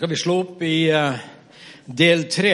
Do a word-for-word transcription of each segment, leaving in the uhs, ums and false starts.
Skal vi slå opp i uh, del tre.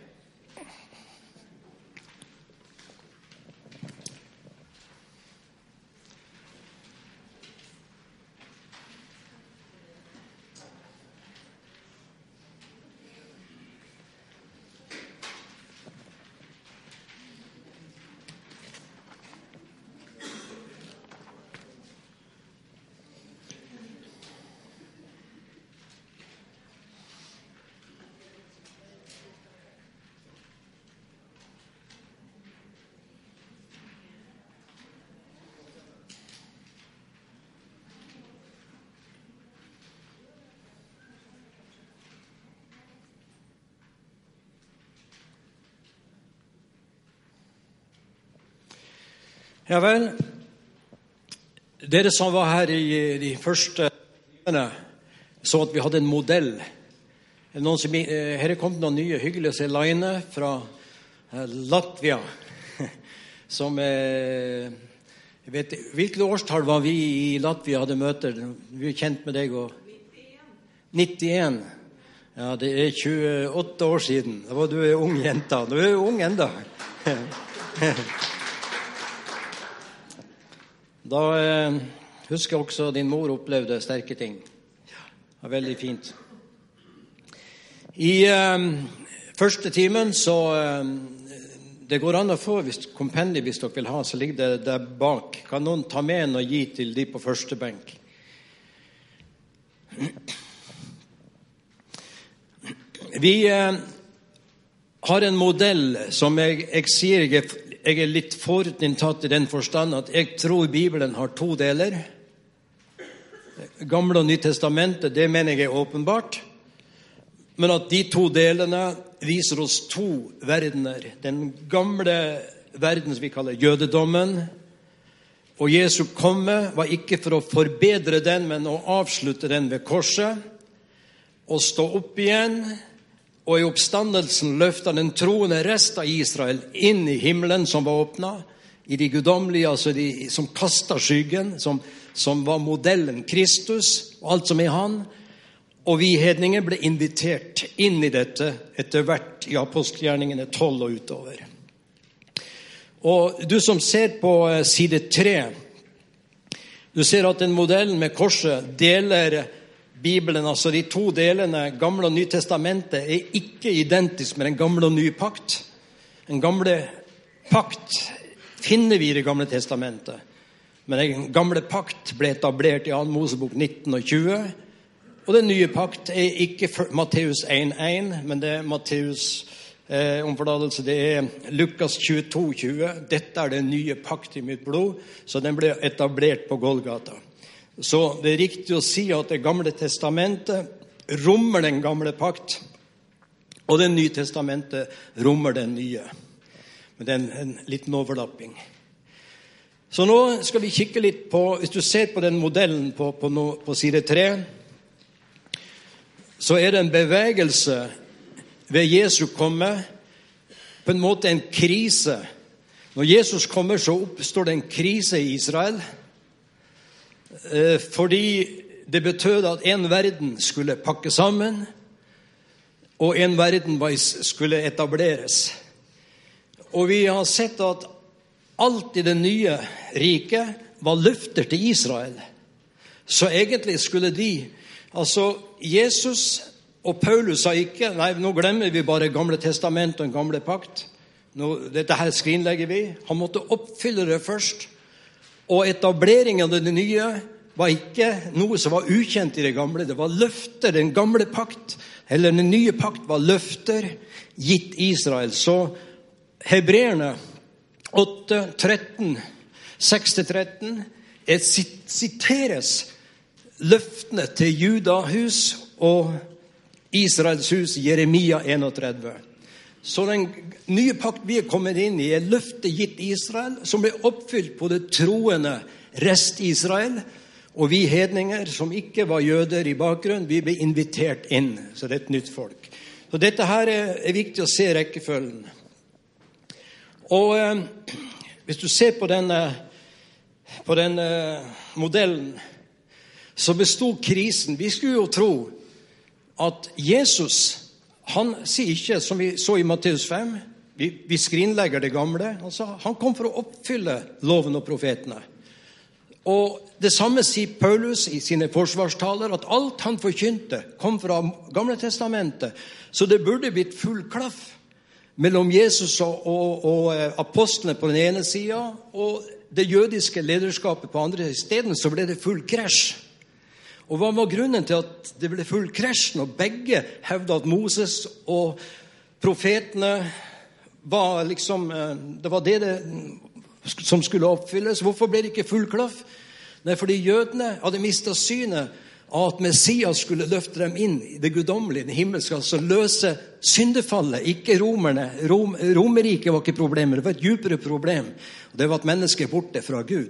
Ja vel, dere som var her i de første timene så at vi hadde en modell. Noen som, her er kommet noen nye hyggelige Selaine fra Latvia, som jeg vet, hvilket årstall var vi i Latvia hadde møter? Vi er kjent med deg og nittien. Ja, det er tjueåtte år siden. Da var du en ung jenta. Du er jo ung enda. Da eh, husker jeg også din mor opplevde sterke ting. Ja, det var veldig fint. I eh, første timen så eh, det går an å få hvis kompendiet hvis dere vil ha, så ligger det der bak. Kan noen ta med en og gi til de på første benk? Vi eh, har en modell som jeg, jeg sier jeg er Jeg er litt forutinntatt i den forstand at jeg tror Bibelen har to deler. Gamle og Nytestamentet, det mener jeg er åpenbart. Men at de to delene viser oss to verdener. Den gamle verden som vi kaller jødedommen. Og Jesu komme var ikke for å forbedre den, men å avslutte den ved korset. Og stå opp igjen. Og i oppstandelsen løftet den troende rest av Israel inn i himmelen som var åpnet, i de gudomlige, altså de som kastet skyggen, som, som var modellen Kristus, og alt som er han. Og vi hedninger ble invitert inn i dette etter hvert i apostelgjerningene tolv og utover. Og du som ser på side tre, du ser at den modellen med korset deler Bibelen, altså de to delene, Gamle og Nytestamentet, er ikke identisk med den gamle og nye pakt. Den gamle pakt finner vi i det gamle testamentet. Men den gamle pakt ble etablert i annen Mosebok nitten og tjue. Og den nye pakt er ikke Matteus en en, men det er Matteus eh, omforlatelse. Det er Lukas tjueto tjue. Dette er den nye pakt i mitt blod, så den ble etablert på Golgata. Så det er riktig å si at det gamle testamentet rommer den gamle pakt, og det nye testamentet rommer den nye. Men det er en, en liten overlapping. Så nå skal vi kikke litt på, hvis du ser på den modellen på, på, no, på side tre, så er det en bevegelse ved Jesu komme, på en måte en krise. Når Jesus kommer, så oppstår det en krise i Israel, fordi det betød at en verden skulle pakke sammen, og en verden skulle etableres. Og vi har sett at alt i det nye riket var løfter til Israel. Så egentlig skulle de, altså Jesus og Paulus sa ikke, nei, nå glemmer vi bare gamle testament og en gamle pakt. Nå, dette her skrinlegger vi. Han måtte oppfylle det først. Og etableringen av det nye var ikke noe som var ukjent i det gamle. Det var løfter, den gamle pakt, eller den nye pakt var løfter gitt Israel. Så Hebreerne åtte tretten, seks til tretten, siteres løftene til Judahus og Israels hus, Jeremia trettien. Så den nye pakt vi er kommet inn i er løftet gitt Israel, som ble oppfylt på det troende rest Israel, og vi hedninger som ikke var jøder i bakgrunn, vi ble invitert inn, så det er et nytt folk. Så dette her er, er viktig å se rekkefølgen. Og eh, hvis du ser på denne, på denne modellen, så bestod krisen. Vi skulle jo tro at Jesus, han sier ikke, som vi så i Matteus fem, vi, vi skrinlegger det gamle. Altså, han kom for å oppfylle loven og profetene. Og det samme sier Paulus i sine forsvarstaler, at alt han forkynte kom fra Gamle testamentet. Så det burde blitt full klaff mellom Jesus og, og, og apostlene på den ene siden, og det jødiske lederskapet på andre steden, så ble det full krasj. Og hva var grunnen til at det ble full krasj når begge hevde at Moses og profetene var liksom, det var det, det som skulle oppfylles? Hvorfor ble det ikke full klaff? Nei, fordi jødene hadde mistet synet av at Messias skulle løfte dem inn i det guddommelige, det himmelske, altså løse syndefallet, ikke romerne. Rom, Romeriket var ikke problemet, det var et djupere problem. Og det var at mennesket er borte fra Gud.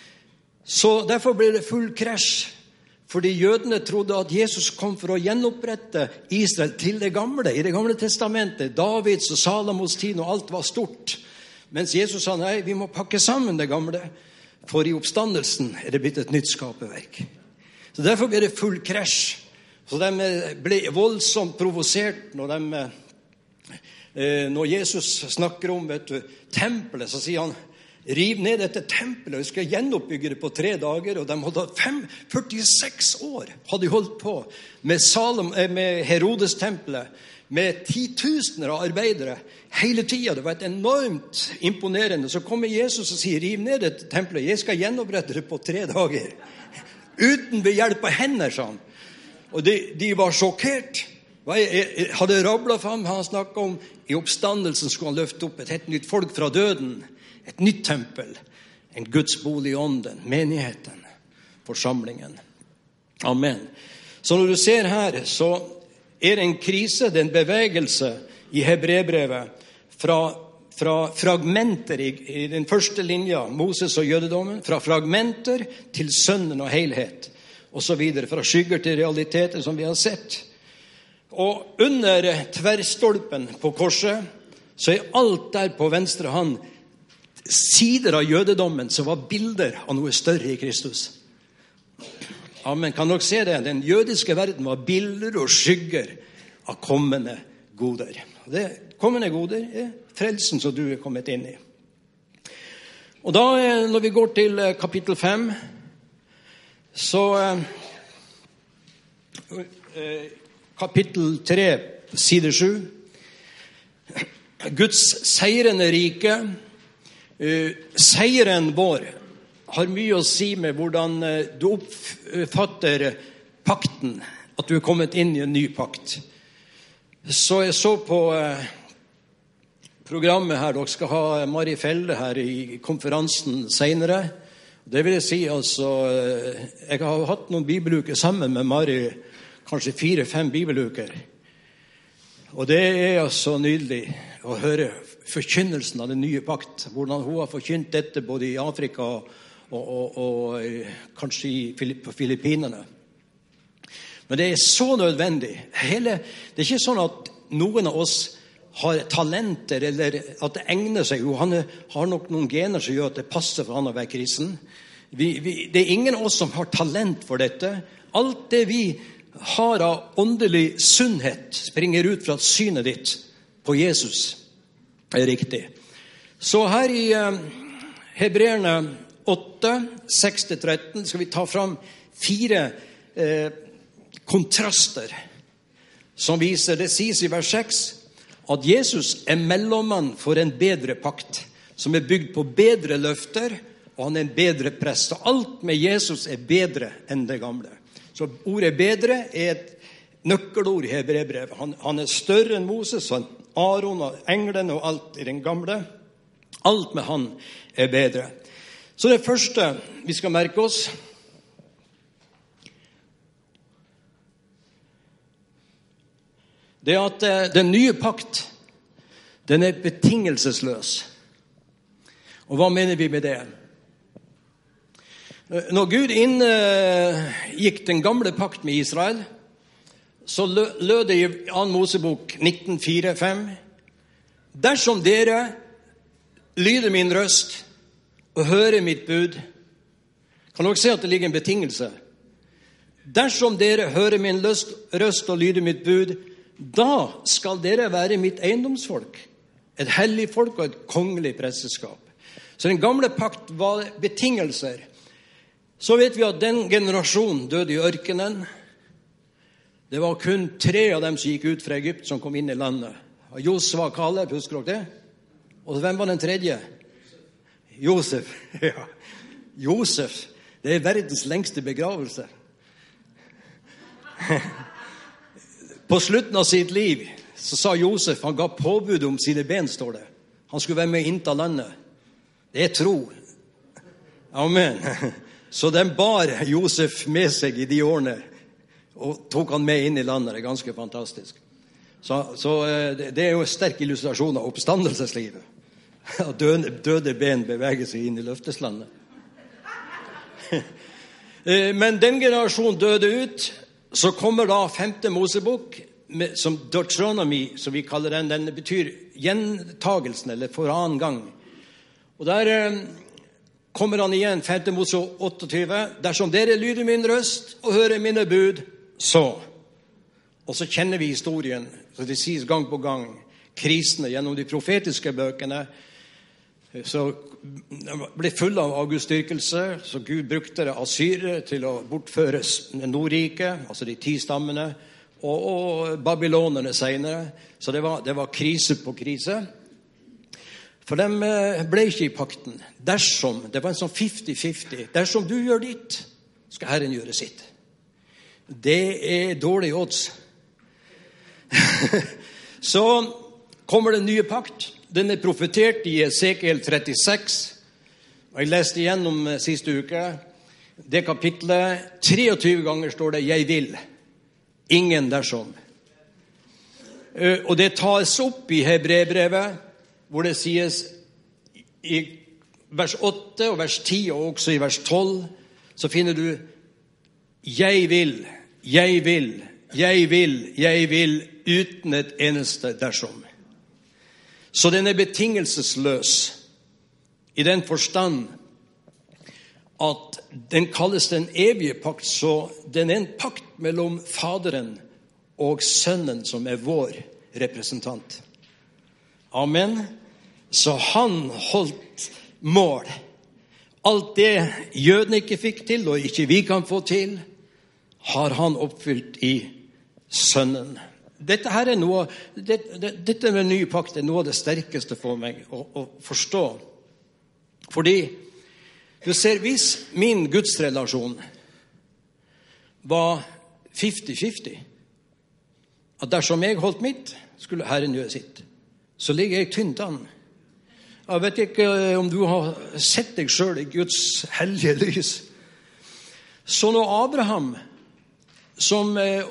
Så derfor ble det full krasj, fordi jødene trodde at Jesus kom for å gjenopprette Israel til det gamle, i det gamle testamentet, Davids og Salomos tid, og alt var stort. Mens Jesus sa, nei, vi må pakke sammen det gamle, for i oppstandelsen er det blitt et nytt skaperverk. Så derfor ble det full krasj. Så de ble voldsomt provosert når, de, når Jesus snakker om vet du, tempelet, så sier han, riv ned dette tempelet, vi skal gjenoppbygge det på tre dager, og de hadde fem, førtiseks år, hadde holdt på med, Salom, med Herodes tempelet, med titusener av arbeidere hele tiden. Det var et enormt imponerende. Så kommer Jesus og sier, riv ned dette tempelet, jeg skal gjenopprette det på tre dager. Uten ved hjelp av hender, sa han. Og de, de var sjokkert. Jeg hadde rablet for ham, han snakket om, i oppstandelsen skulle han løfte opp et helt nytt folk fra døden. Et nytt tempel. En Guds bolig i ånden, menigheten, forsamlingen. Amen. Så når du ser her, så er det en krise, det er en bevegelse i Hebreerbrevet fra, fra fragmenter i, i den første linja, Moses og jødedommen, fra fragmenter til sønnen og helhet, og så videre, fra skygger til realiteter som vi har sett. Og under tverrstolpen på korset, så er alt der på venstre hånd sider av jødedommen som var bilder av noe større i Kristus. Amen. Kan dere se det? Den jødiske verden var bilder og skygger av kommende goder. Det kommende goder er frelsen som du er kommet inn i. Og da, når vi går til kapittel fem, så kapittel tre, side sju, Guds seirende rike, seieren vår, har mye å si med hvordan du oppfatter pakten, at du er kommet inn i en ny pakt. Så jeg så på programmet her, dere skal ha Mari Felle her i konferansen senere. Det vil jeg si, altså, jeg har hatt noen bibeluker sammen med Mari, kanskje fire-fem bibeluker. Og det er altså nydelig å høre forkynnelsen av den nye pakt, hvordan hun har forkynt dette både i Afrika og Og, og, og kanskje i, på Filippinene. Men det er så nødvendig. Hele, det er ikke sånn at noen av oss har talenter, eller at det egner seg. Jo, han er, har nok noen gener som gjør at det passer for han å være kristen. Vi, vi, det er ingen av oss som har talent for dette. Alt det vi har av åndelig sunnhet springer ut fra synet ditt på Jesus. Det er riktig. Så her i uh, Hebreerne åtte, seks til tretten skal vi ta fram fire eh, kontraster som viser, det sies i vers seks, at Jesus er mellommann for en bedre pakt, som er bygd på bedre løfter, og han er en bedre prest. Så alt med Jesus er bedre enn det gamle. Så ordet bedre er et nøkkelord i Hebreerbrevet. Han, han er større enn Moses, og Aaron og englene og alt i den gamle. Alt med han er bedre. Så det første vi skal merke oss, det er at den nye pakt, den er betingelsesløs. Og hva mener vi med det? Når Gud inngikk den gamle pakt med Israel, så lød det i annen Mosebok nitten fire fem, dersom dere lyder min røst, og høre mitt bud. Kan dere se at det ligger en betingelse? Dersom dere hører min løst, røst og lyder mitt bud, da skal dere være mitt eiendomsfolk, et hellig folk og et kongelig presteskap. Så den gamle pakt var betingelser. Så vet vi at den generasjonen døde i ørkenen. Det var kun tre av dem som gikk ut fra Egypt som kom inn i landet. Josva og Kaleb, husker dere det? Og hvem var den tredje? Josef. Ja. Josef, det er verdens lengste begravelse. På slutten av sitt liv så sa Josef, han ga påbud om sine ben, står det. Han skulle være med å innta landet. Det er tro. Amen. Så den bar Josef med seg i de årene, og tok han med inn i landet. Det er ganske fantastisk. Så, så det er jo en sterk illustrasjon av oppstandelseslivet. At døde, døde ben beveger seg inn i løfteslandet. Men den generasjonen døde ut. Så kommer da femte Mosebok, med, som Deuteronomy, som vi kaller den. Den betyr gjentagelsen, eller for annen gang. Og der eh, kommer han igjen, femte Mosebok åttiåtte. Dersom dere lyder min røst og hører mine bud, så. Og så kjenner vi historien, så det sies gang på gang. Krisene gjennom de profetiske bøkene, så ble full av avgudsdyrkelse, så Gud brukte det Assyre til å bortføre Nordriket, altså de ti stammene, og, og babylonerne senere. Så det var, det var krise på krise. For de ble ikke i pakten. Dersom, det var en sånn fifty-fifty, dersom du gjør ditt, skal Herren gjøre sitt. Det er dårlig odds. Så kommer den nye pakt. Den er profetert i Esekiel trettiseks. Og jeg leste igjennom siste uke. Det kapitlet, treogtyve ganger står det, jeg vil. Ingen dersom. Og det tas opp i Hebreerbrevet, hvor det sies i vers åtte og vers ti, og også i vers tolv, så finner du, jeg vil, jeg vil, jeg vil, jeg vil, uten et eneste dersom. Så den er betingelsesløs i den forstand at den kalles den evige pakt, så den er en pakt mellom Faderen og Sønnen som er vår representant. Amen. Så han holdt mål. Alt det jødene ikke fikk til, og ikke vi kan få til, har han oppfylt i Sønnen. Dette her er noe, det, det, dette med ny pakt er noe av det sterkeste for meg å, å forstå. Fordi, du ser, hvis min gudsrelasjon var fifty-fifty, at dersom jeg holdt mitt, skulle Herren gjøre sitt, så ligger jeg tynt an. Jeg vet ikke om du har sett deg selv i Guds hellige lys. Så når Abraham, som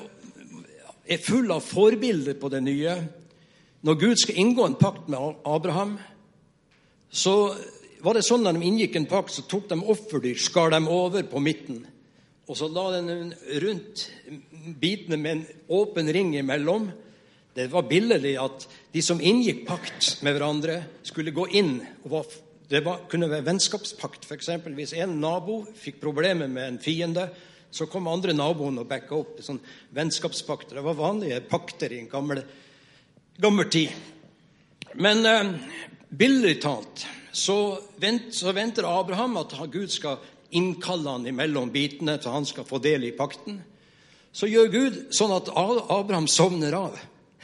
er full av forbilder på det nye, når Gud skal inngå en pakt med Abraham, så var det sånn at de inngikk en pakt, så tok de offerdyr, skar dem over på midten, og så la den rundt bitene med en åpen ring imellom. Det var billedlig at de som inngikk pakt med hverandre skulle gå inn, og var, det var, kunne være vennskapspakt. For eksempel hvis en nabo fikk problemer med en fiende, så kom andre naboen og backa opp sånn vennskapspakter. Det var vanlige pakter i en gammel, gammel tid. Men eh, billig talt, så, vent, så venter Abraham at Gud skal innkalle han imellom bitene, så han skal få del i pakten. Så gjør Gud sånn at Abraham sovner av.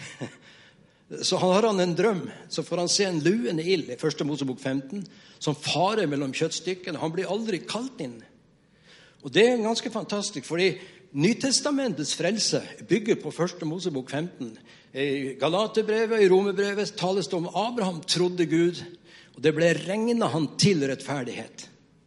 Så har han en drøm, så får han se en luende ild i første Mosebok femten, som farer mellom kjøttstykkene. Han blir aldri kalt inn. Og det er ganske fantastisk, fordi Nytestamentets frelse bygger på første Mosebok femten. I Galaterbrevet, i Romerbrevet tales det om Abraham trodde Gud, og det ble regnet han til rettferdighet.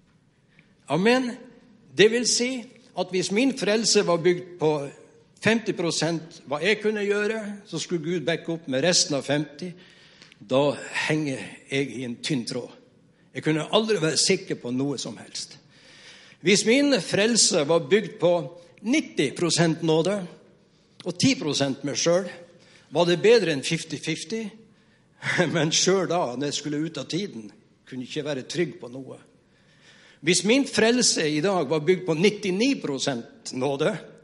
Amen. Det vil si at hvis min frelse var bygd på femti prosent hva jeg kunne gjøre, så skulle Gud backe opp med resten av femti. Da henger jeg i en tynn tråd. Jeg kunne aldri være sikker på noe som helst. Hvis min frelse var bygd på nitti prosent nåde og ti prosent meg selv, var det bedre enn fifty-fifty. Men selv da, når jeg skulle ut av tiden, kunne jeg ikke være trygg på noe. Hvis min frelse i dag var bygd på nittini prosent nåde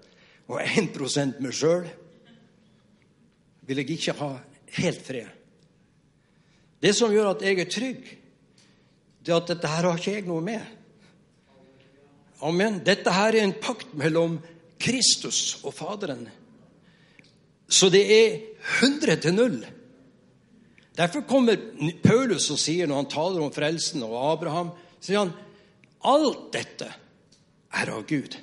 og en prosent meg selv, vil jeg ikke ha helt fred. Det som gjør at jeg er trygg, det er at dette her har ikke jeg noe med. Amen. Dette her er en pakt mellom Kristus og Faderen. Så det er hundre til null. Derfor kommer Paulus og sier, når han taler om frelsen og Abraham, sier han, alt dette er av Gud.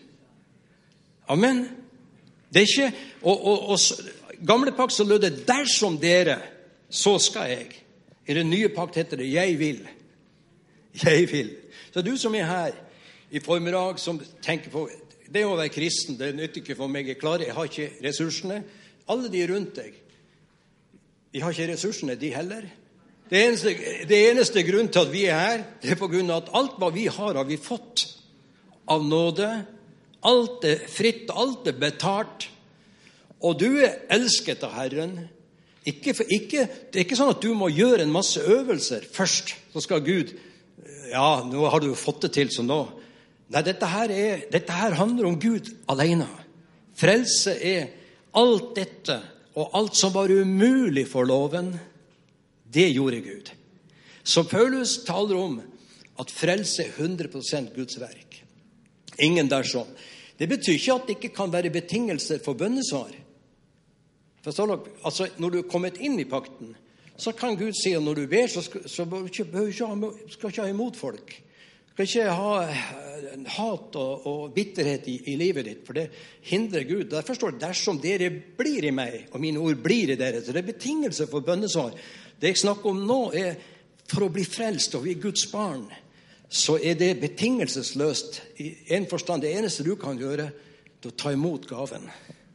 Amen. Det er ikke, og, og, og gamle pakt så lød det, dersom dere, så skal jeg. I den nye pakt heter det, jeg vil. Jeg vil. Så du som er her i formiddag, som tenker på, det å være kristen, det nytter ikke for meg, jeg klarer, jeg har ikke ressursene. Alle de rundt deg, de har ikke ressursene, de heller. Det eneste, det eneste grunn til at vi er her, det er på grunn av at alt hva vi har, har vi fått av nåde. Alt er fritt, alt er betalt. Og du er elsket av Herren. Ikke, for, ikke, det er ikke sånn at du må gjøre en masse øvelser først. Så skal Gud, ja, nå har du fått det til, så nå. Nei, dette her, er, dette her handler om Gud alene. Frelse er alt dette, og alt som var umulig for loven, det gjorde Gud. Så Paulus taler om at frelse er hundre prosent Guds verk. Ingen dersom. Det betyr ikke at det ikke kan være betingelser for bønnesvar. Forstår du? Altså, når du er kommet inn i pakten, så kan Gud si at når du ber, så skal, så behøver du ikke ha, skal ikke ha imot folk. Du skal ikke ha hat og, og bitterhet i, i livet ditt, for det hindrer Gud. Derfor står det, dersom dere blir i meg, og mine ord blir i dere, så det er betingelse for bønnesvar. Det jeg snakker om nå er, for å bli frelst og vi er Guds barn, så er det betingelsesløst. I en forstand, det eneste du kan gjøre, det er å ta imot gaven.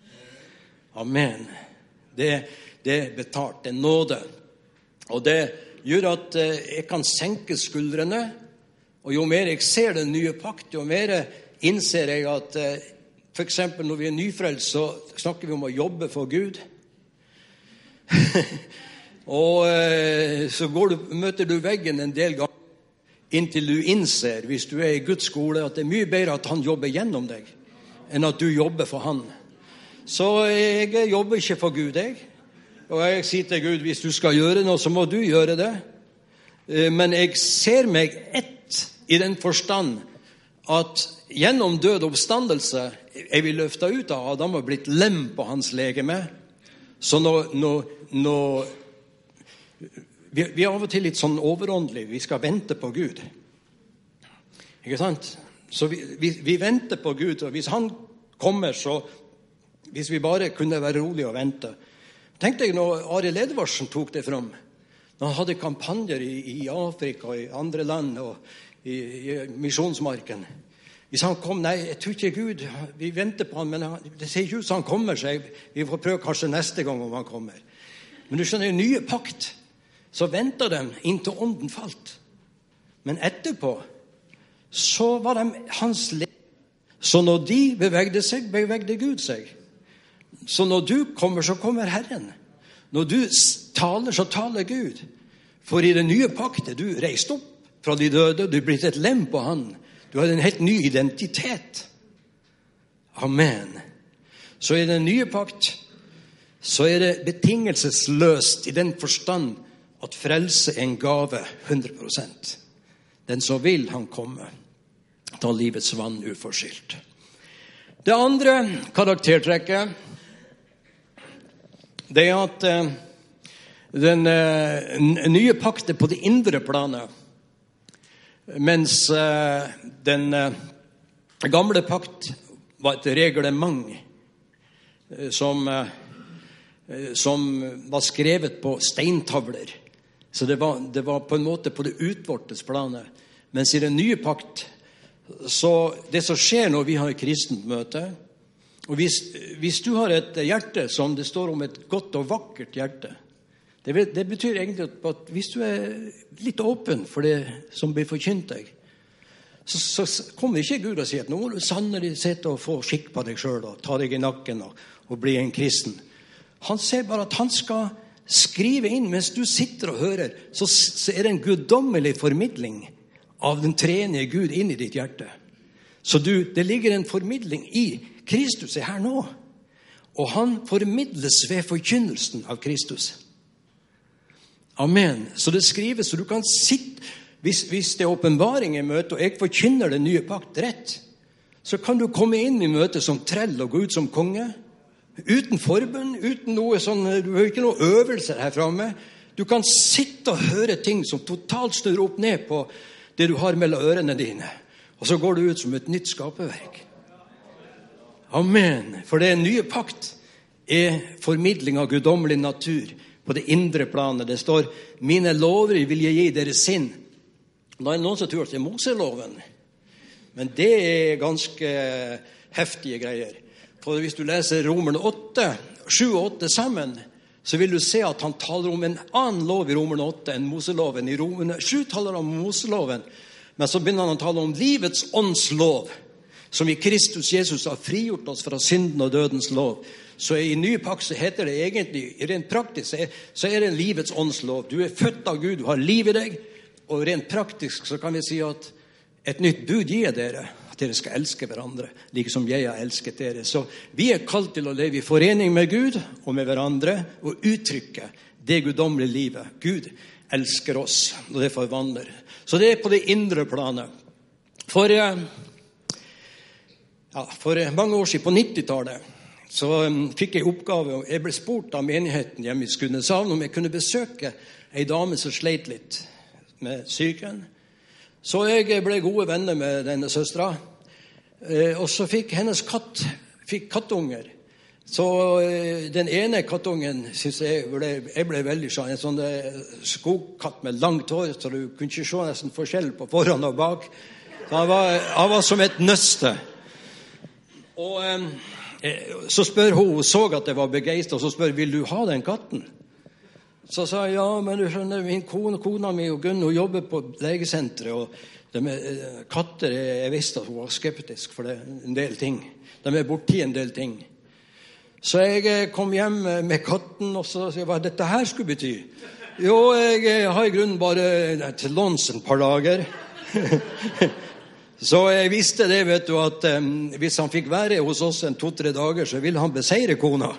Amen. Det, det er betalt, det er nåde. Og det gjør at jeg kan senke skuldrene, og jo mer jeg ser den nye pakt, jo mer innser jeg at for eksempel når vi er nyfrelst, så snakker vi om å jobbe for Gud. Og så går du, møter du veggen en del ganger, inntil du innser, hvis du er i Guds skole, at det er mye bedre at han jobber gjennom deg, enn at du jobber for han. Så jeg jobber ikke for Gud, jeg. Og jeg sier til Gud, hvis du skal gjøre noe, så må du gjøre det. Men jeg ser meg ett i den forstand at gjennom død oppstandelse er vi løftet ut av Adam og blitt lem på hans legeme. Så nå, nå, nå vi, vi er av og til litt sånn overåndelige. Vi skal vente på Gud. Ikke sant? Så vi, vi, vi venter på Gud, og hvis han kommer, så hvis vi bare kunne være rolige og vente. Tenkte jeg når Arild Edvardsen tok det frem, når han hadde kampanjer i, i Afrika og i andre land og i, i misjonsmarken. Hvis han kom, nei, jeg tror ikke Gud, vi venter på han, men han, det ser ikke ut som han kommer seg. Vi får prøve kanskje neste gang om han kommer. Men du skjønner, nye pakt, så venter de inntil ånden falt. Men etterpå, så var de hans lege. Så når de bevegde seg, bevegde Gud seg. Så når du kommer, så kommer Herren. Når du taler, så taler Gud. For i den nye pakten, du reiste opp fra de døde, du er blitt et lem på han. Du har en helt ny identitet. Amen. Så i den nye pakt, så er det betingelsesløst i den forstand at frelse er en gave, hundre prosent. Den som vil, han kommer. Ta livets vann uforskyldt. Det andre karaktertrekket, det er at uh, den uh, nye pakten på det indre planet, mens uh, den uh, gamle pakt var et reglement uh, som, uh, som var skrevet på steintavler. Så det var, det var på en måte på det utvortes planet. Mens i den nye pakt, så det som skjer når vi har et kristent møte, og hvis, hvis du har et hjerte som det står om et godt og vakkert hjerte, det, det betyr egentlig at hvis du er litt åpen for det som blir forkynt deg, så, så kommer ikke Gud og sier at nå må du sannelig sitte og få skikk på deg selv og ta deg i nakken og, og bli en kristen. Han sier bare at han skal skrive inn mens du sitter og hører, så, så er det en guddommelig formidling av den treenige Gud inn i ditt hjerte. Så du, det ligger en formidling i Kristus er her nå. Og han formidles ved forkynnelsen av Kristus. Amen. Så det skrives, så du kan sitte, hvis, hvis det er åpenbaring i møtet, og jeg forkynner den nye pakt rett, så kan du komme inn i møtet som trell og gå ut som konge, uten forbund, uten noe sånn, du har ikke noe øvelser her fremme. Du kan sitte og høre ting som totalt snur opp ned på det du har mellom ørene dine. Og så går du ut som et nytt skaperverk. Amen. For det nye pakt er formidling av guddommelig natur på det indre planet. Det står, mine lover vil jeg gi dere sinn. Nå er det noen som tror at det er Moseloven. Men det er ganske heftige greier. For hvis du leser Romerne åtte, sju og åtte sammen, så vil du se at han taler om en annen lov i Romerne åtte enn Moseloven. I Romerne sju taler han om Moseloven, men så begynner han å tale om livets åndslov, som i Kristus Jesus har frigjort oss fra synden og dødens lov. Så i ny pakt så heter det egentlig, rent praktisk, så er det en livets åndslov. Du er født av Gud, du har liv i deg, og rent praktisk så kan vi si at et nytt bud gir dere, at dere skal elske hverandre, like som jeg har elsket dere. Så vi er kalt til å leve i forening med Gud og med hverandre, og uttrykke det guddommelige livet. Gud elsker oss, og det forvandler. Så det er på det indre planet. For, ja, for mange år siden, på nittitallet, så fikk jeg oppgave, og jeg ble spurt av menigheten hjemme i Skudeneshavn om jeg kunne besøke en dame som sleit litt med syken. Så jeg ble gode venner med denne søstra, og så fikk hennes katt, fikk kattunger. Så den ene kattungen, synes jeg, ble, jeg ble veldig sånn, en sånn skogkatt med langt hår, så du kunne ikke se nesten forskjell på foran og bak. Så han var, han var som et nøste. Og så spør hun, hun så at jeg var begeistret, og så spør, vil du ha den katten? Så sa jeg, ja, men du skjønner, min kone, kona mi og Gunn, hun jobber på legesentret, og de med, katter, jeg visste at hun var skeptisk for det, en del ting. De er borti en del ting. Så jeg kom hjem med katten, og så sa jeg, hva dette her skulle bety? Jo, jeg har i grunnen bare til låns en par dager. Så jeg visste det, vet du, at um, hvis han fikk være hos oss en to-tre dager, så ville han beseire kona.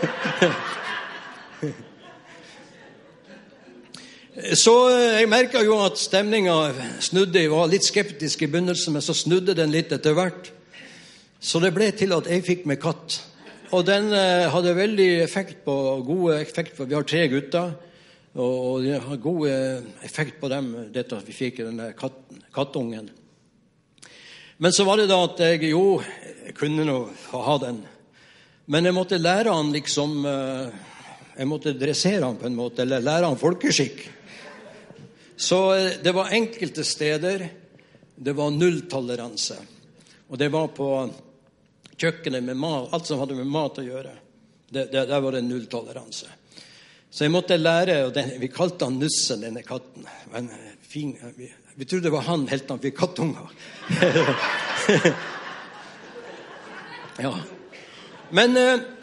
Så jeg merket jo at stemningen snudde. Jeg var litt skeptisk i begynnelsen, men så snudde den litt etter hvert. Så det ble til at jeg fikk med katt. Og den uh, hadde veldig effekt på, gode effekt på, vi har tre gutter, og det har god effekt på dem, dette at vi fikk denne katten, kattungen. Men så var det da at jeg jo jeg kunne nå ha den. Men jeg måtte lære han liksom, jeg måtte dressere han på en måte, eller lære han folkeskikk. Så det var enkelte steder, det var nulltoleranse. Og det var på kjøkkenet med mat, alt som hadde med mat å gjøre. Det, det, der var det nulltoleranse. Så jeg måtte lære, og den, vi kalte han Nussen, denne katten. En fin, vi, vi trodde det var han helt han fikk kattunger. Ja. Men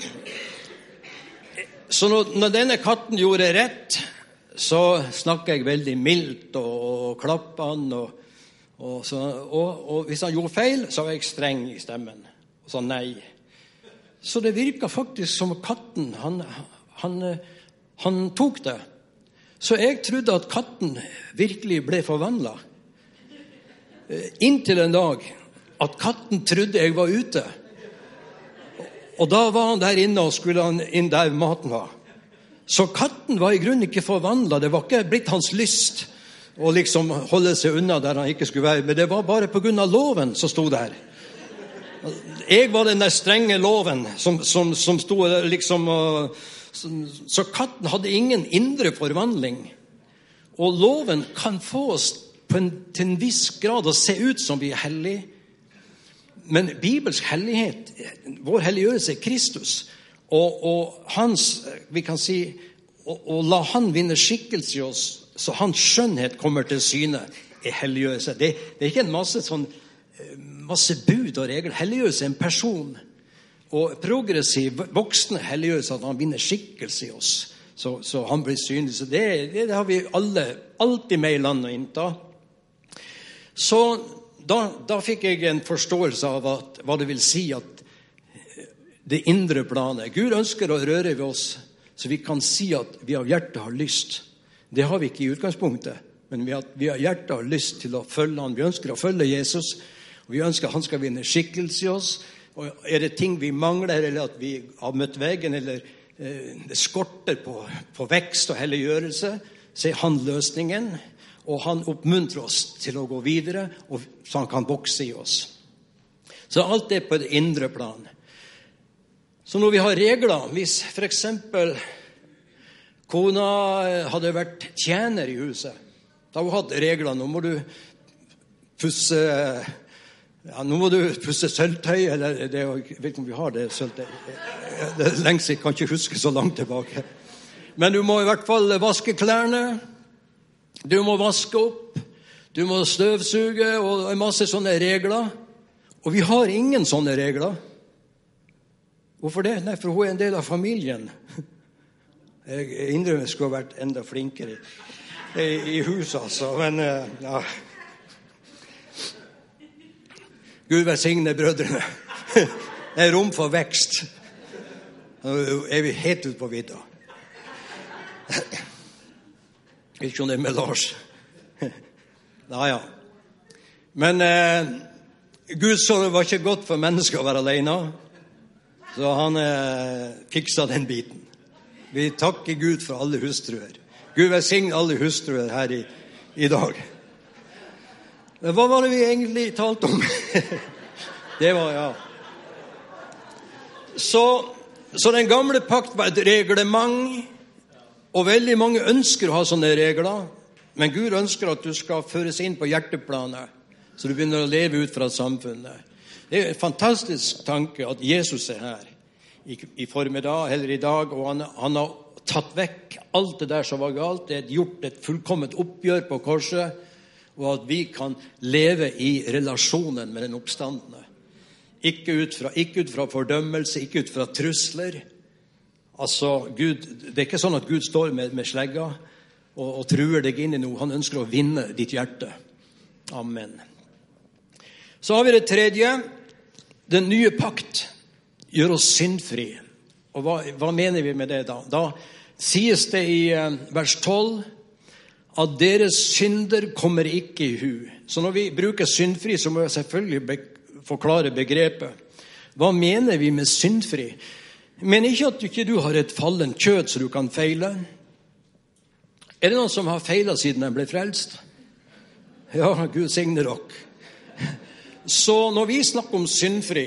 så når, når denne katten gjorde rett, så snakket jeg veldig mildt og, og klappet han, og, og, så, og, og hvis han gjorde feil, så var jeg streng i stemmen, og sa nei. Så det virket faktisk som katten, han, han, han tok det. Så jeg trodde at katten virkelig ble forvandlet. Inntil en dag at katten trodde jeg var ute. Og da var han der inne og skulle han inn der maten var. Så katten var i grunnen ikke forvandlet. Det var ikke blitt hans lyst å liksom holde seg unna der han ikke skulle være. Men det var bare på grunn av loven som stod der. Jeg var den der strenge loven som, som, som stod der liksom. Så, så katten hadde ingen indre forvandling. Og loven kan få oss på en, til en viss grad å se ut som vi er hellige. Men Bibels hellighet, vår helliggjørelse er Kristus. Og, og hans, vi kan si, og, og la han vinne skikkelse i oss, så hans skjønnhet kommer til syne, er helliggjørelse. Det, det er ikke en masse, sånn, masse bud og regler. Helliggjørelse er en person. Og progressiv, voksne helliggjørelse, at han vinner skikkelse i oss. Så, så han blir synlig. Så det, det, det har vi alle, alltid med i landet å innta. Så da, da fikk jeg en forståelse av at, hva det vil si at det indre planet. Gud ønsker å røre ved oss, så vi kan si at vi av hjertet har lyst. Det har vi ikke i utgangspunktet, men vi har, vi har hjertet har lyst til å følge han. Vi ønsker å følge Jesus, og vi ønsker at han skal vinne skikkelse i oss. Og er det ting vi mangler, eller at vi har møtt veggen, eller eh, det skorter på, på vekst og helliggjørelse, så er han løsningen, og han oppmuntrer oss til å gå videre, og så han kan vokse i oss. Så alt er på det indre plan. Så når vi har regler, hvis for eksempel kona hadde vært tjener i huset, da har hun hatt regler. Nå må du pusse, ja, nå må du pusse sølvtøy, eller det, jeg vet ikke om vi har det sølvtøy. Det er lengst, jeg kan ikke huske så langt tilbake. Men du må i hvert fall vaske klærne, du må vaske opp, du må støvsuge, og en masse sånne regler. Og vi har ingen sånne regler. Hvorfor det? Nei, for hun er en del av familien. Jeg innrømmer jeg skulle ha vært enda flinkere i, i huset, altså. Men, ja. Gud velsigne brødrene. Det er rom for vekst. Nå er vi helt ut på vidda. Ikke om det er med Lars. Ja, ja. Men eh, Gud så det var ikke godt for mennesker å være alene. Så han eh, fiksa den biten. Vi takker Gud for alle hustruer. Gud velsigne alle hustruer her i, i dag. Men hva var det vi egentlig talte om? Det var, ja. Så, så den gamle pakt var et reglement, og veldig mange ønsker å ha sånne regler, men Gud ønsker at du skal føres inn på hjerteplanet, så du begynner å leve ut fra samfunnet. Det er en fantastisk tanke at Jesus er her i, i formiddag, eller i dag, og han, han har tatt vekk alt det der som var galt. Det er gjort et fullkomment oppgjør på korset, og at vi kan leve i relasjonen med den oppstandende. Ikke ut fra, ikke ut fra fordømmelse, ikke ut fra trusler. Altså, Gud, det er ikke sånn at Gud står med, med slegga og, og truer deg inn i noe. Han ønsker å vinne ditt hjerte. Amen. Så har vi det tredje. Den nye pakt gjør oss syndfri. Og hva, hva mener vi med det da? Da sies det i uh, vers tolv at deres synder kommer ikke i hu. Så når vi bruker syndfri, så må jeg selvfølgelig be- forklare begrepet. Hva mener vi med syndfri? Men ikke at du ikke du har et fallen kjød så du kan feile. Er det noen som har feilet siden de ble frelst? Ja, Gud signe dere. Så når vi snakker om syndfri,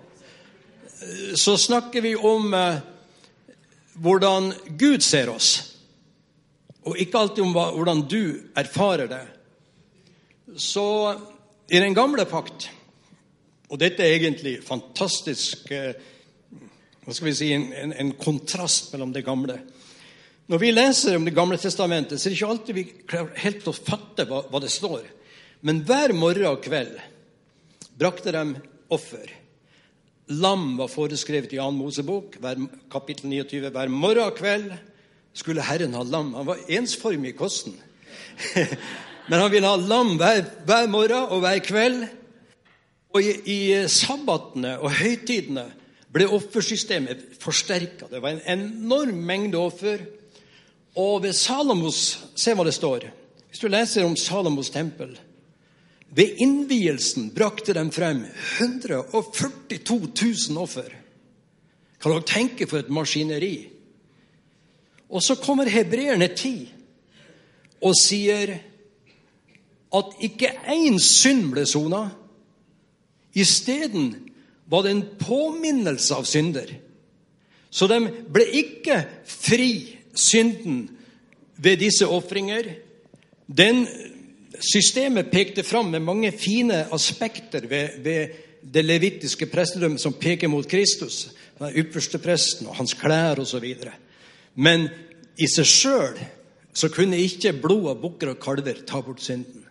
så snakker vi om eh, hvordan Gud ser oss. Og ikke alltid om hva, hvordan du erfarer det. Så i den gamle pakt, og dette er egentlig fantastisk, eh, hva skal vi si, en, en, en kontrast mellom det gamle. Når vi leser om det gamle testamentet, så er det ikke alltid vi klarer helt å fatte hva, hva det står. Men hver morgen og kveld brakte de offer. Lam var foreskrevet i annen Mosebok, hver, kapittel niogtyve. Hver morgen og kveld skulle Herren ha lam. Han var ensformig i kosten. Men han ville ha lam hver, hver morgen og hver kveld. Og i, i sabbatene og høytidene ble offersystemet forsterket. Det var en enorm mengde offer. Og ved Salomos, se hva det står. Hvis du leser om Salomos tempel, ved innvielsen brakte de frem hundre og førtito tusen offer. Kan dere tenke for et maskineri? Og så kommer Hebreerne ti og sier at ikke en synd ble sonet. I stedet var det en påminnelse av synder. Så de ble ikke fri synden ved disse offringer. Den systemet pekte fram med mange fine aspekter ved, ved det levitiske prestedømmet som peker mot Kristus. Den ypperste presten og hans klær og så videre. Men i seg selv så kunne ikke blod av bukker og kalver ta bort synden.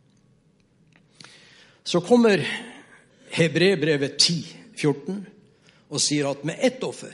Så kommer Hebreerbrevet ti fjorten og sier at med ett offer,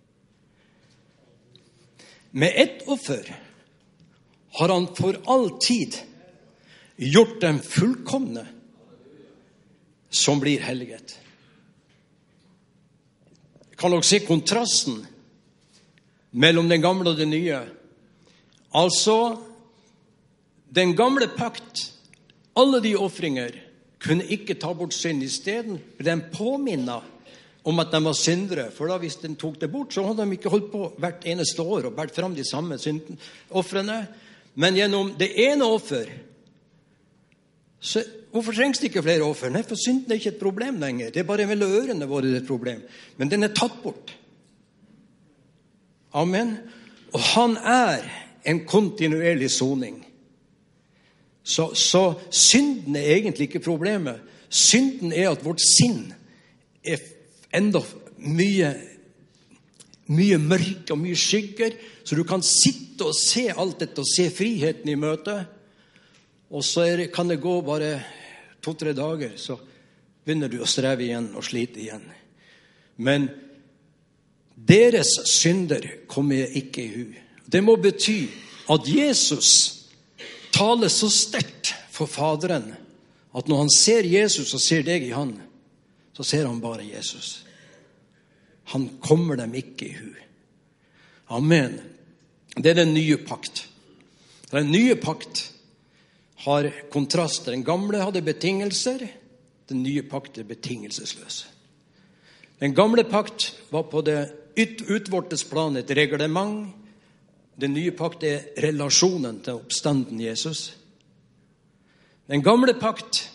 med ett offer har han for all tid gjort dem fullkomne som blir helliget. kan dere se kontrasten mellom den gamle og den nye. Altså, den gamle pakt, alle de offringer, kunne ikke ta bort synd. I stedet ble de påminnet om at de var syndere, for da hvis de tok det bort, så hadde de ikke holdt på hvert eneste år og bært frem de samme offrene. Men gjennom det ene offer, så hvorfor trengs det ikke flere offer? Nei, for synden er ikke et problem lenger. Det er bare mellom ørene våre det er et problem. Men den er tatt bort. Amen. Og han er en kontinuerlig soning. Så, så synden er egentlig ikke problemet. Synden er at vårt sinn er enda mye, mye mørk og mye skygger, så du kan sitte og se alt dette og se friheten i møte. Og så er, kan det gå bare to-tre dager, så begynner du å streve igjen og slite igjen. Men deres synder kommer jeg ikke i hu. Det må bety at Jesus taler så sterkt for Faderen, at når han ser Jesus og ser deg i han, så ser han bare Jesus. Han kommer dem ikke i hu. Amen. Det er den nye pakt. Den nye pakt har kontraster. Den gamle hadde betingelser, den nye pakt er betingelsesløs. Den gamle pakt var på det utvortes plan et reglement. Den nye pakt er relasjonen til oppstanden Jesus. Den gamle pakt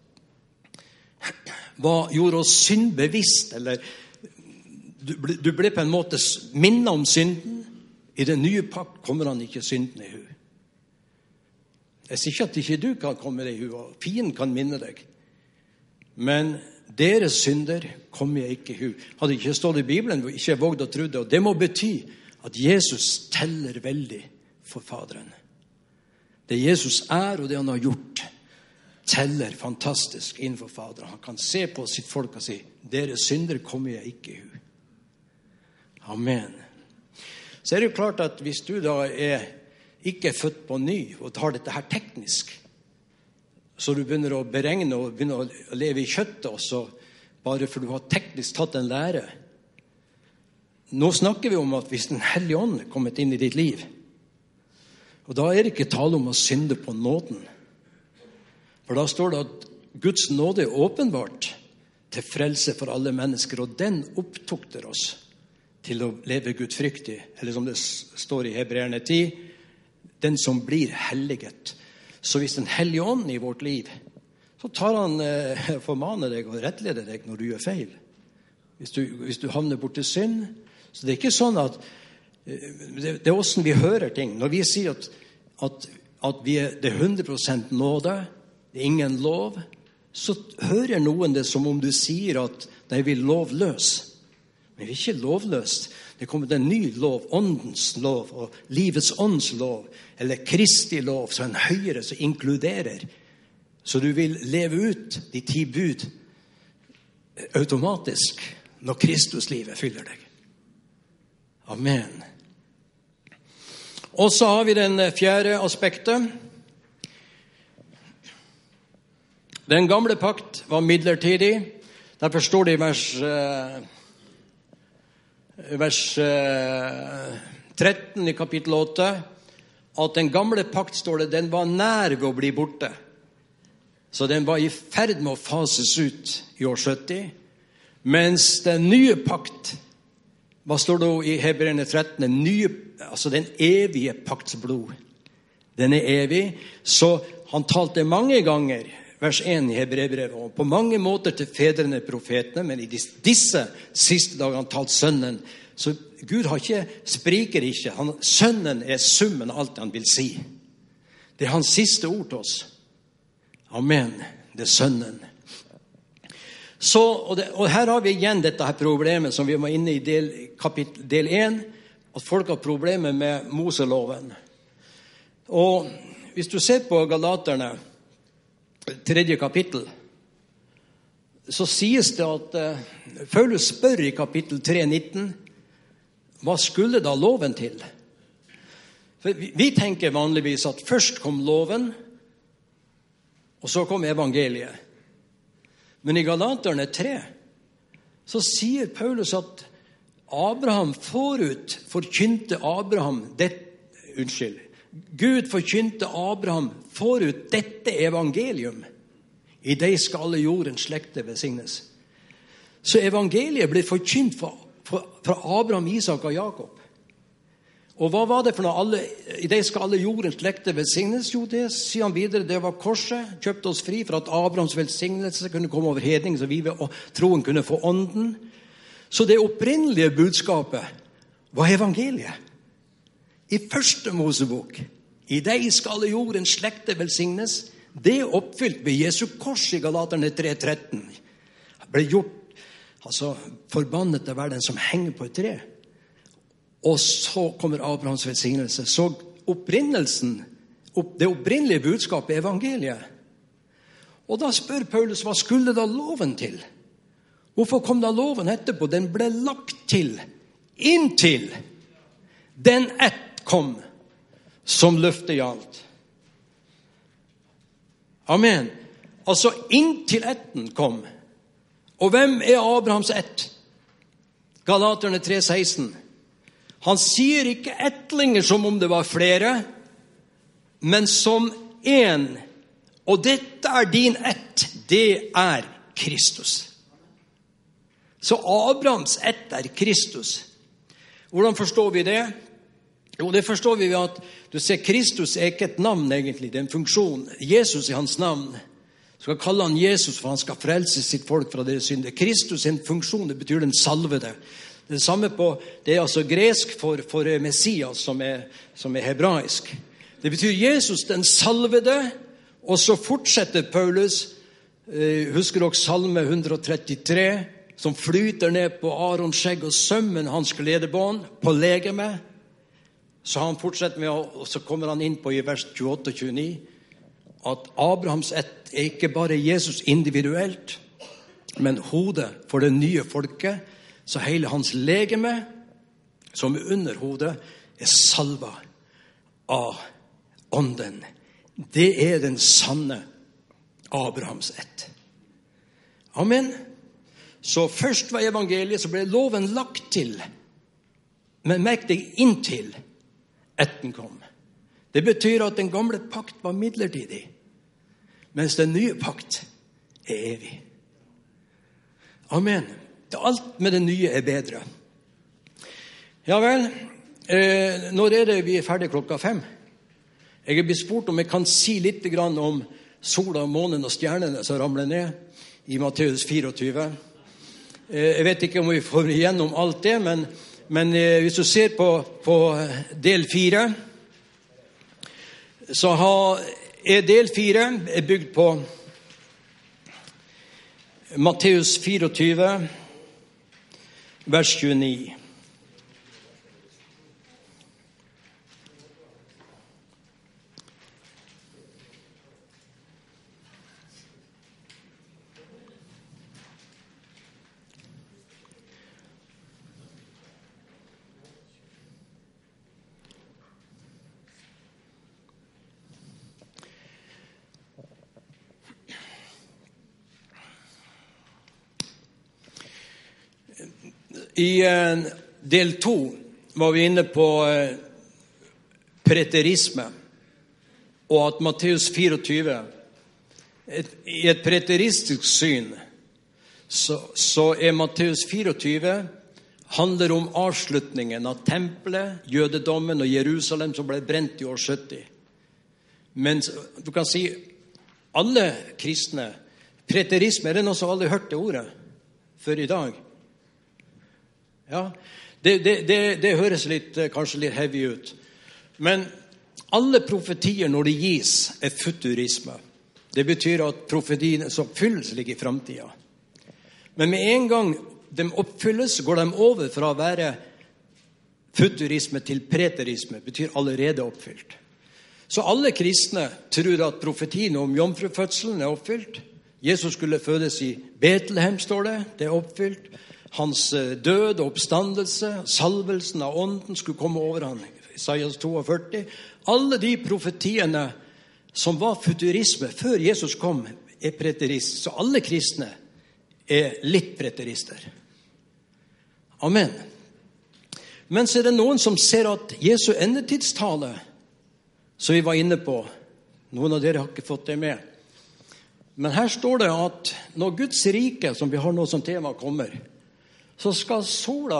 var, gjorde oss syndbevisst, eller du ble, du ble på en måte minnet om synden. I den nye pakt kommer han ikke synden i hu. Jeg sier ikke at ikke du kan komme deg i hu, og fienden kan minne deg. Men deres synder kommer jeg ikke i hu. Hadde ikke stått i Bibelen, ikke vågd å tro det. Og det må bety at Jesus teller veldig for Faderen. Det Jesus er og det han har gjort, teller fantastisk innenfor Faderen. Han kan se på sitt folk og si, deres synder kommer jeg ikke i hu. Amen. Så er det jo klart at hvis du da er ikke er født på ny og tar dette her teknisk, så du begynner å beregne og begynner å leve i kjøttet også, bare for du har teknisk tatt en lære. Nå snakker vi om at hvis den hellige ånd er kommet inn i ditt liv, og da er det ikke tale om å synde på nåden. For da står det at Guds nåde er åpenbart til frelse for alle mennesker, og den opptukter oss til å leve gudfryktig, eller som det står i Hebreerne ti, den som blir helliget. Så hvis den hellige ånd i vårt liv, så tar han eh, formaner deg og rettleder deg når du gjør feil. Hvis du, hvis du havner bort til synd. Så det er ikke sånn at eh, det, det er hvordan vi hører ting. Når vi sier at, at, at vi er, det er hundre prosent nåde, det er ingen lov, så hører noen det som om du sier at de vil lovløs. Men vi er ikke lovløst. Det kommer en ny lov, åndens lov og livets ånds lov, eller Kristi lov, så en høyere som inkluderer. Så du vil leve ut de ti bud automatisk når Kristuslivet fyller deg. Amen. Og så har vi den fjerde aspektet. Den gamle pakt var midlertidig. Derfor står det i vers vers tretten i kapittel åtte, at den gamle pakt, står det, den var nær ved å bli borte. Så den var i ferd med å fases ut i år sytti. Mens den nye pakt, hva står det i Hebreerne tretten, den nye, altså den evige paktsblod. Den er evig, så han talte mange ganger, vers én i Hebreerbrevet, og på mange måter til fedrene profetene, men i disse siste dager han talt sønnen. Så Gud har ikke, spriker ikke. Han, sønnen er summen av alt han vil si. Det er hans siste ord til oss. Amen. Det er sønnen. Så, og, det, og her har vi igjen dette her problemet som vi var inne i del, kapittel, del én, at folk har problemer med Moseloven. Og hvis du ser på Galaterne, tredje kapittel, så sies det at uh, Paulus spør i kapittel tre nitten, hva skulle da loven til? For vi, vi tenker vanligvis at først kom loven, og så kom evangeliet. Men i Galaterne tre, så sier Paulus at Abraham forut forkynte Abraham det, unnskyld, Gud forkynte Abraham forut dette evangelium. I deg skal alle jordens slekter velsignes. Så evangeliet ble forkynt fra, fra, fra Abraham, Isak og Jakob. Og hva var det for noe? Alle, I deg skal alle jordens slekter velsignes. Jo, det sier han videre, det var korset, kjøpte oss fri for at Abrahams velsignelse kunne komme over hedningen, så vi ved troen kunne få ånden. Så det opprinnelige budskapet var evangeliet. I første Mosebok, i deg skal alle jordens slekter velsignes. Det er oppfylt ved Jesu kors i Galaterne tre tretten. Det ble gjort, altså forbannet er den som henger på et tre. Og så kommer Abrahams velsignelse. Så opprinnelsen, det opprinnelige budskapet er evangeliet. Og da spør Paulus, hva skulle da loven til? Hvorfor kom da loven etterpå? Den ble lagt til, inntil den ett kom som løftet gjaldt. Amen. Altså inntil etten kom. Og hvem er Abrahams ett? Galaterne tre seksten. Han sier ikke ettlinger som om det var flere, men som en. Og dette er din ett, det er Kristus. Så Abrahams ett er Kristus. Hvordan forstår vi det? Jo, det forstår vi ved at du ser, Kristus er ikke et navn egentlig, det er en funksjon. Jesus er hans navn. Du skal kalle han Jesus, for han skal frelse sitt folk fra deres synder. Kristus er en funksjon, det betyr den salvede. Det samme på, det er altså gresk for, for Messias, som er, som er hebraisk. Det betyr Jesus, den salvede, og så fortsetter Paulus, eh, husker dere salme one thirty-three, som flyter ned på Arons skjegg og sømmen hans gledebånd på legeme. Så han fortsetter med, og så kommer han inn på i vers tjueåtte og tjueni, at Abrahams ett er ikke bare Jesus individuelt, men hodet for det nye folket, så hele hans legeme, som er under hodet, er salva av ånden. Det er den sanne Abrahams ett. Amen. Så først var evangeliet, så ble loven lagt til, men merk deg inntil etten kom. Det betyr at den gamle pakt var midlertidig, mens den nye pakt er evig. Amen. Alt med det nye er bedre. Ja vel, eh, når er det vi er ferdig klokka fem? Jeg er blitt spurt om jeg kan si litt grann om sola, månen og stjernene som ramler ned i Matteus tjuefire. Eh, jeg vet ikke om vi får igjennom alt det, men, men eh, hvis du ser på, på del fire, så har, er del fire er bygd på Matteus tjuefire, vers tjueni. I del to var vi inne på preterisme, og at Matteus tjuefire, et, i et preteristisk syn, så, så er Matteus tjuefire handler om avslutningen av tempelet, jødedommen og Jerusalem som ble brent i år sytti. Men du kan si, alle kristne, preterisme, er det noe som aldri hørt det ordet før i dag? Ja, det, det, det, det høres litt, kanskje litt heavy ut. Men alle profetier når de gis er futurisme. Det betyr at profetiene som oppfylles ligger i fremtiden. Men med en gang de oppfylles, går de over fra å være futurisme til preterisme. Det betyr allerede oppfylt. Så alle kristne tror at profetiene om jomfrufødselen er oppfylt. Jesus skulle fødes i Betlehem, står det. Det er oppfylt. Hans død og oppstandelse, salvelsen av ånden skulle komme over han. Isaias førti to. Alle de profetiene som var futurisme før Jesus kom, er preterist. Så alle kristne er litt preterister. Amen. Men så er det noen som ser at Jesu endetidstale, som vi var inne på, noen av dere har ikke fått det med, men her står det at når Guds rike, som vi har nå som tema, kommer, så skal sola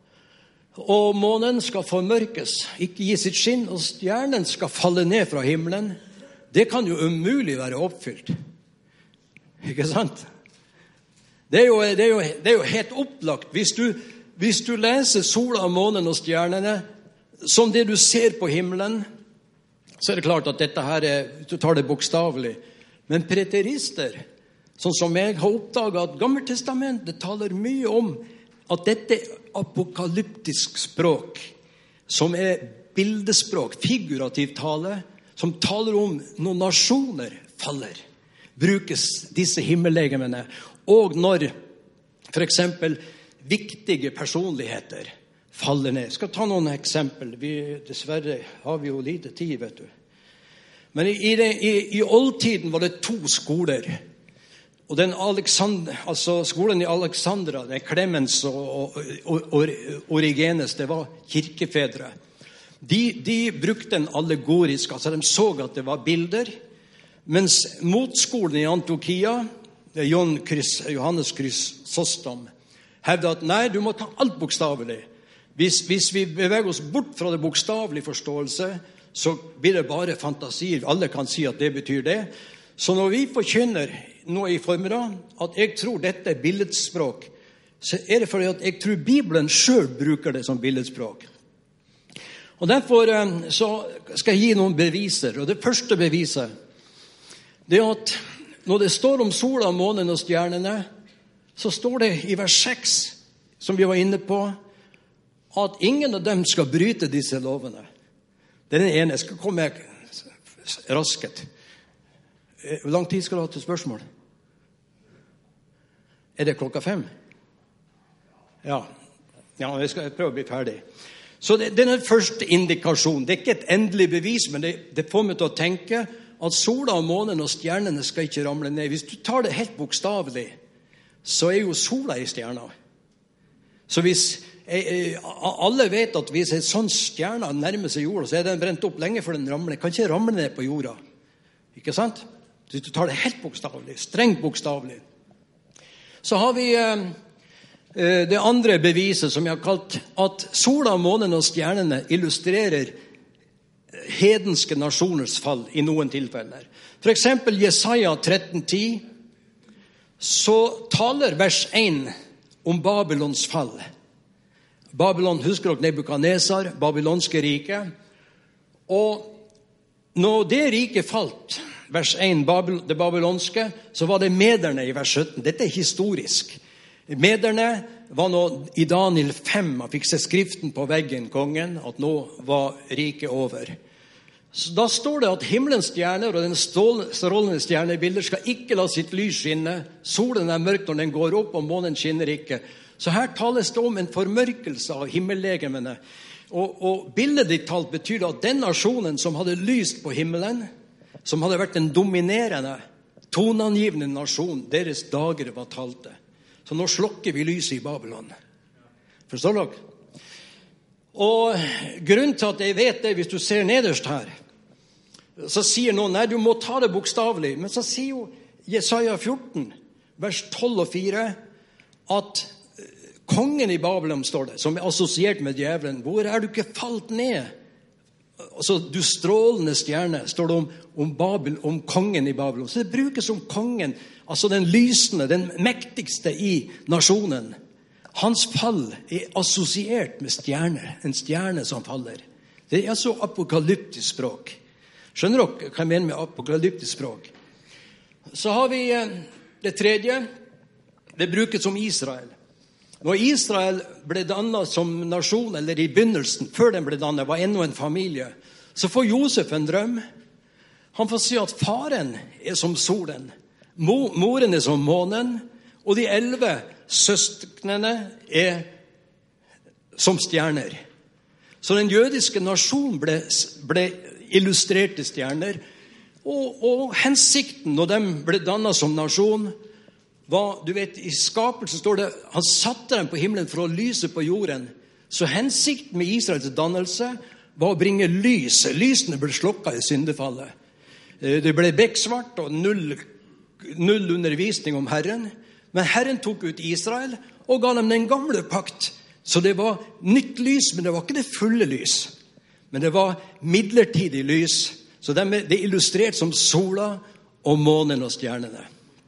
og månen skal formørkes, ikke gi sitt skinn, og stjernen skal falle ned fra himmelen. Det kan jo umulig være oppfylt. Ikke sant? Det er jo, det er jo, det er jo helt opplagt. Hvis du, hvis du leser sola, månen og stjernene, som det du ser på himmelen, så er det klart at dette her er, du tar det bokstavelig. Men preterister, sånn som jeg har oppdaget at Gammeltestamentet taler mye om at dette er apokalyptisk språk, som er bildespråk, figurativ tale, som taler om når nasjoner faller, brukes disse himmellegemene, og når for eksempel viktige personligheter faller ned. Jeg skal ta noen eksempel. Vi, dessverre har vi jo lite tid, vet du. Men i, det, i, i oldtiden var det to skoler. Og den Alexander, altså skolen i Alexandra, den Clemens og, og, og Origenes, det var kirkefedre. De, de brukte en allegorisk, altså de så at det var bilder, mens motskolen i Antiokia, John Chris, Johannes Chrysostom, hevde at nei, du må ta alt bokstavelig. Hvis, hvis vi beveger oss bort fra det bokstavelige forståelse, så blir det bare fantasier. Alle kan si at det betyr det. Så når vi forkynner nå i formiddag at jeg tror dette er billedspråk, så er det fordi at jeg tror Bibelen selv bruker det som billedspråk. Og derfor så skal jeg gi noen beviser. Og det første beviset, det er at når det står om sola, månen og stjernene, så står det i vers seks, som vi var inne på, at ingen av dem skal bryte disse lovene. Det er den ene. Jeg skal komme raskt. Hvor lang tid skal du ha til spørsmål? Er det klokka fem? Ja. Ja, jeg skal prøve å bli ferdig. Så det, det er den første indikasjonen. Det er ikke et endelig bevis, men det, det får meg til å tenke at sola, månen og stjernene skal ikke ramle ned. Hvis du tar det helt bokstavelig, så er jo sola i stjerna. Så hvis alle vet at hvis en sånn stjerne nærmer seg jorda, så er den brent opp lenge før den ramler. Den kan ikke ramle ned på jorda. Ikke sant? Hvis du tar det helt bokstavelig, strengt bokstavelig. Så har vi eh, det andre beviset som jeg har kalt at sola, månen og stjernene illustrerer hedenske nasjoners fall i noen tilfeller. For eksempel Jesaja tretten ti, så taler vers én om Babylons fall. Babylon, husker dere Nebukadnesar, babylonske rike. Og når det riket falt, vers én, det babylonske, så var det mederne i vers sytten. Dette er historisk. Mederne var nå i Daniel fem, man fikk se skriften på veggen, kongen, at nå var riket over. Så da står det at himmelens stjerner og den strålende stjernebilder skal ikke la sitt lys skinne. Solen er mørk når den går opp, og månen skinner ikke. Så her tales det om en formørkelse av himmellegemene. Og, og billedlig talt betyr det at den nasjonen som hadde lyst på himmelen, som hadde vært en dominerende, toneangivende nasjon, deres dager var talte. Så nå slokker vi lyset i Babylon. Forstår dere? Og grunnen til at jeg vet det, hvis du ser nederst her, så sier noen, nei, du må ta det bokstavelig. Men så sier jo Jesaja fjorten, vers tolv og fire, at kongen i Babylon, står det, som er assosiert med djevelen, hvor er du ikke falt ned? Altså, du strålende stjerne, står det om, om, Babel, om kongen i Babylon. Så det brukes om kongen, altså den lysende, den mektigste i nasjonen. Hans fall er assosiert med stjerne, en stjerne som faller. Det er altså apokalyptisk språk. Skjønner dere hva jeg mener med apokalyptisk språk? Så har vi det tredje. Det brukes om Israel. Når Israel ble dannet som nasjon, eller i begynnelsen, før den ble dannet, var enda en familie, så får Josef en drøm. Han får si at faren er som solen, moren er som månen, og de elleve søsknene er som stjerner. Så den jødiske nasjonen ble, ble illustrert til stjerner, og, og hensikten når de ble dannet som nasjon, var, du vet, i skapelsen står det, han satte dem på himmelen for å lyse på jorden, Så hensikten med Israels dannelse var å bringe lys. Lysene ble slukket i syndefallet. Det ble beksvart og null, null undervisning om Herren. Men Herren tok ut Israel og ga dem den gamle pakt. Så det var nytt lys, men det var ikke det fulle lys. Men det var midlertidig lys. Så det er illustrert som sola og månen og stjernene.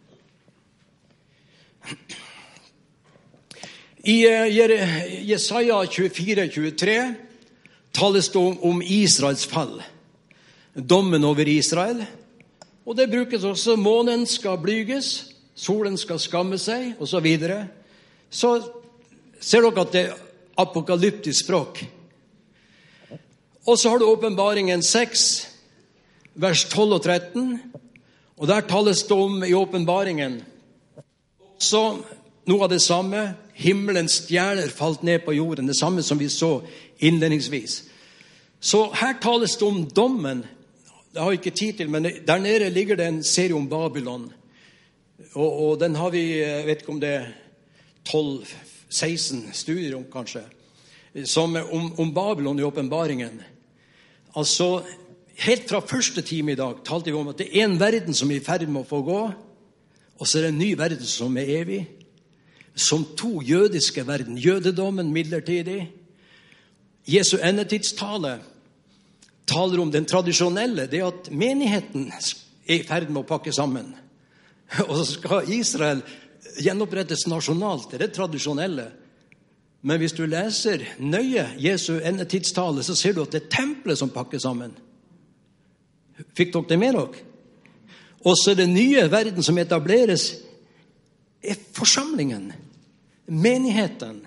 I Jesaja tjuefire tjuetre tales det om Israels fall. Dommen over Israel. Og det brukes også, månen skal blyges, solen skal skamme seg, og så videre. Så ser dere at det er apokalyptisk språk. Og så har du åpenbaringen seks, vers tolv og tretten. Og der tales det om i åpenbaringen så noe av det samme. Himmelens stjerner falt ned på jorden, det samme som vi så innledningsvis. Så her tales det om dommen. Det har jeg ikke tid til, men der nede ligger det en serie om Babylon. Og, og den har vi, jeg vet ikke om det er tolv seksten studier om kanskje, som om, om Babylon i åpenbaringen. Altså, helt fra første time i dag talte vi om at det er en verden som er i ferd med å få gå, og så er det en ny verden som er evig. Som to jødiske verden, jødedommen midlertidig. Jesu endetidstale taler om den tradisjonelle, det at menigheten er i ferd med å pakke sammen. Og så skal Israel gjenopprettes nasjonalt, det er det tradisjonelle. Men hvis du leser nøye Jesu endetidstale, så ser du at det er tempelet som pakker sammen. Fikk dere det med dere? Og så er det nye verden som etableres, er forsamlingen, menigheten.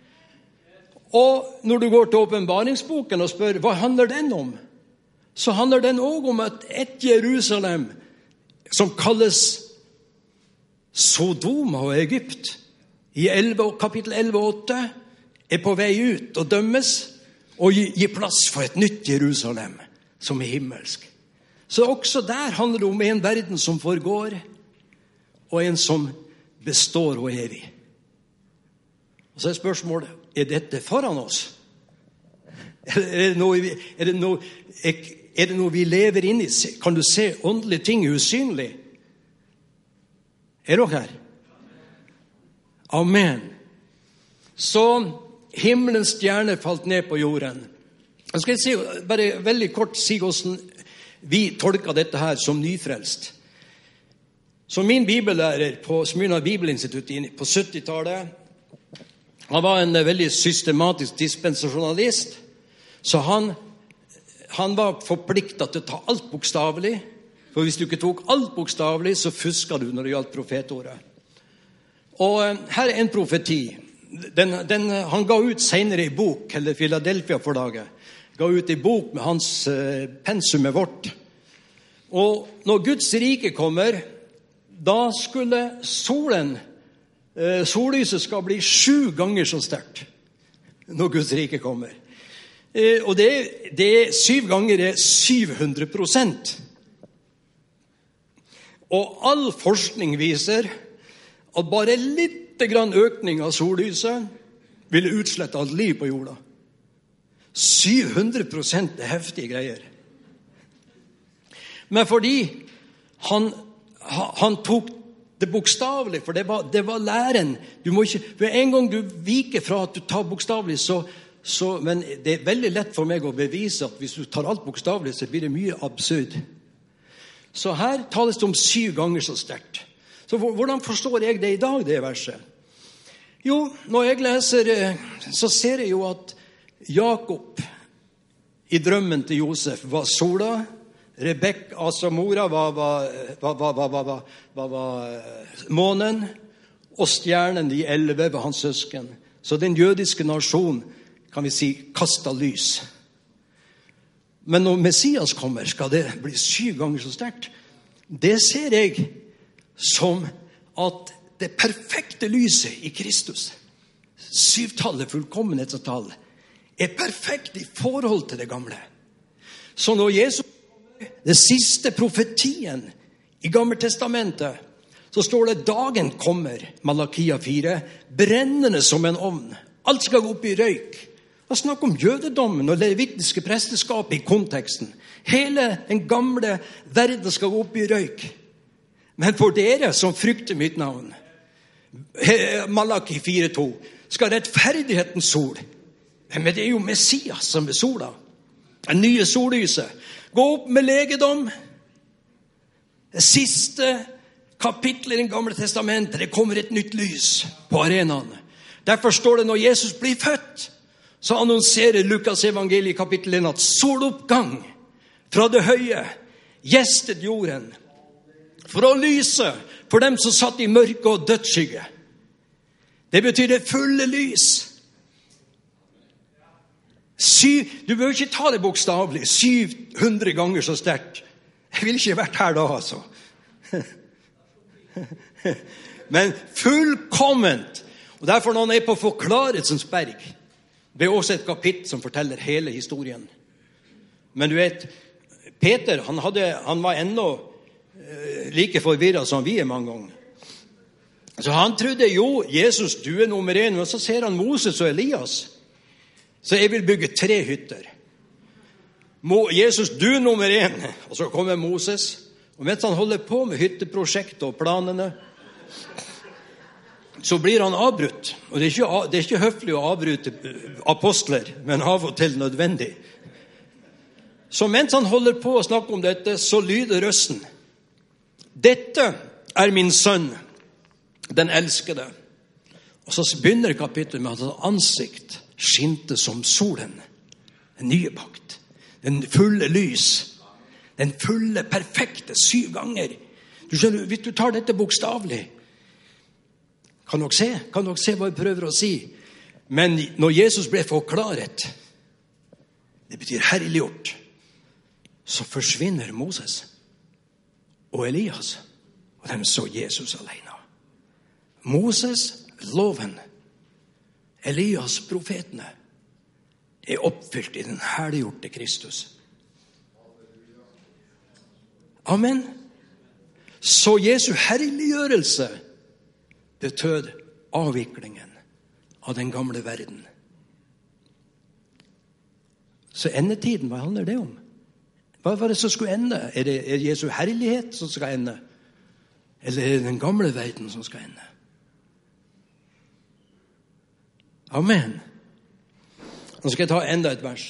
Og når du går til åpenbaringsboken og spør, hva handler den om? Så handler den også om at et Jerusalem, som kalles Sodoma og Egypt, i kapittel elleve åtte, er på vei ut og dømmes, og gir plass for et nytt Jerusalem, som er himmelsk. Så også der handler det om en verden som forgår, og en som består og er evig. Og så er spørsmålet, er dette foran oss? Er det noe, er det noe, er det noe vi lever inn i? Kan du se åndelige ting usynlig? Er dere her? Amen. Så himmelens stjerne falt ned på jorden. Jeg skal si, bare veldig kort si hvordan vi tolker dette her som nyfrelst. Så min bibellærer på Smyrna Bibelinstitutt på syttitallet, han var en veldig systematisk dispensasjonalist, så han, han var forpliktet til å ta alt bokstavelig, for hvis du ikke tok alt bokstavelig, så fusket du når det gjaldt profetordet. Og her er en profeti. Den, den, han ga ut senere i bok, eller Philadelphia-forlaget, ga ut i bok med hans uh, pensumet vårt. Og når Guds rike kommer, da skulle solen, uh, sollyset skal bli sju ganger så sterkt når Guds rike kommer. Uh, og det, det er syv ganger er syv hundre prosent. Og all forskning viser at bare litt grann økning av sollyset ville utslette alt liv på jorda. syv hundre prosent er heftige greier. Men fordi han, han tok det bokstavelig, for det var, det var læren. Du må ikke, for en gang du viker fra at du tar bokstavelig, så, så, men det er veldig lett for meg å bevise at hvis du tar alt bokstavelig, så blir det mye absurd. Så her tales det om syv ganger så sterkt. Så hvordan forstår jeg det i dag, det verset? Jo, når jeg leser, så ser jeg jo at Jakob i drømmen til Josef var sola, Rebekka, altså mora, var, var, var, var, var, var, var, var månen, og stjernen, de elleve, var hans søsken. Så den jødiske nasjonen, kan vi si, kastet lys. Men når Messias kommer, skal det bli syv ganger så sterkt. Det ser jeg som at det perfekte lyset i Kristus, syvtallet, fullkommenhetstall, er perfekt i forhold til det gamle. Så når Jesus kommer, det siste profetien i Gamle Testamentet, så står det dagen kommer, Malakia fire, brennende som en ovn. Alt skal gå opp i røyk. Det er snakk om jødedommen og levitiske presteskapet i konteksten. Hele den gamle verden skal gå opp i røyk. Men for dere som frykter mitt navn, Malaki fire to, skal rettferdighetens sol, men det er jo Messias som er sola, den nye sollyset, gå opp med legedom. Det siste kapitlet i den gamle testamentet, det kommer et nytt lys på arenaen. Derfor står det når Jesus blir født, så annonserer Lukas evangeliet i kapittel en at soloppgang fra det høye gjestet jorden for å lyse for dem som satt i mørke og dødsskygge. Det betyr det fulle lys. Syv, du bør ikke ta det bokstavlig, syv hundre ganger så sterkt. Jeg ville ikke vært her da, altså. Men fullkomment. Og derfor når han er på Forklarelsens berg, det er også et kapittel som forteller hele historien. Men du vet, Peter, han, hadde, han var enda eh, like forvirret som vi er mange ganger. Så han trodde jo, Jesus, du er nummer en, men så ser han Moses og Elias. Så jeg vil bygge tre hytter. Mo, Jesus, du er nummer en. Og så kommer Moses. Og mens han holder på med hytteprosjektet og planene, så blir han avbrutt. Og det er, ikke, det er ikke høflig å avbryte apostler, men av og til nødvendig. Så mens han holder på å snakke om dette, så lyder røsten: dette er min sønn, den elskede. Og så begynner kapittelet med at hans ansikt skinte som solen. Den nye pakt. Den fulle lys. Den fulle, perfekte, syv ganger. Du skjønner, hvis du tar dette bokstavlig, kan dere se? Kan dere se hva jeg prøver å si? Men når Jesus ble forklaret, det betyr herliggjort, så forsvinner Moses og Elias, og de så Jesus alene. Moses, loven, Elias, profetene, er oppfylt i den herliggjorte Kristus. Amen. Så Jesu herliggjørelse betød avviklingen av den gamle verden. Så endetiden, hva handler det om? Hva var det som skulle ende? Er det er Jesu herlighet som skal ende? Eller er det den gamle verden som skal ende? Amen. Nå skal jeg ta enda et vers.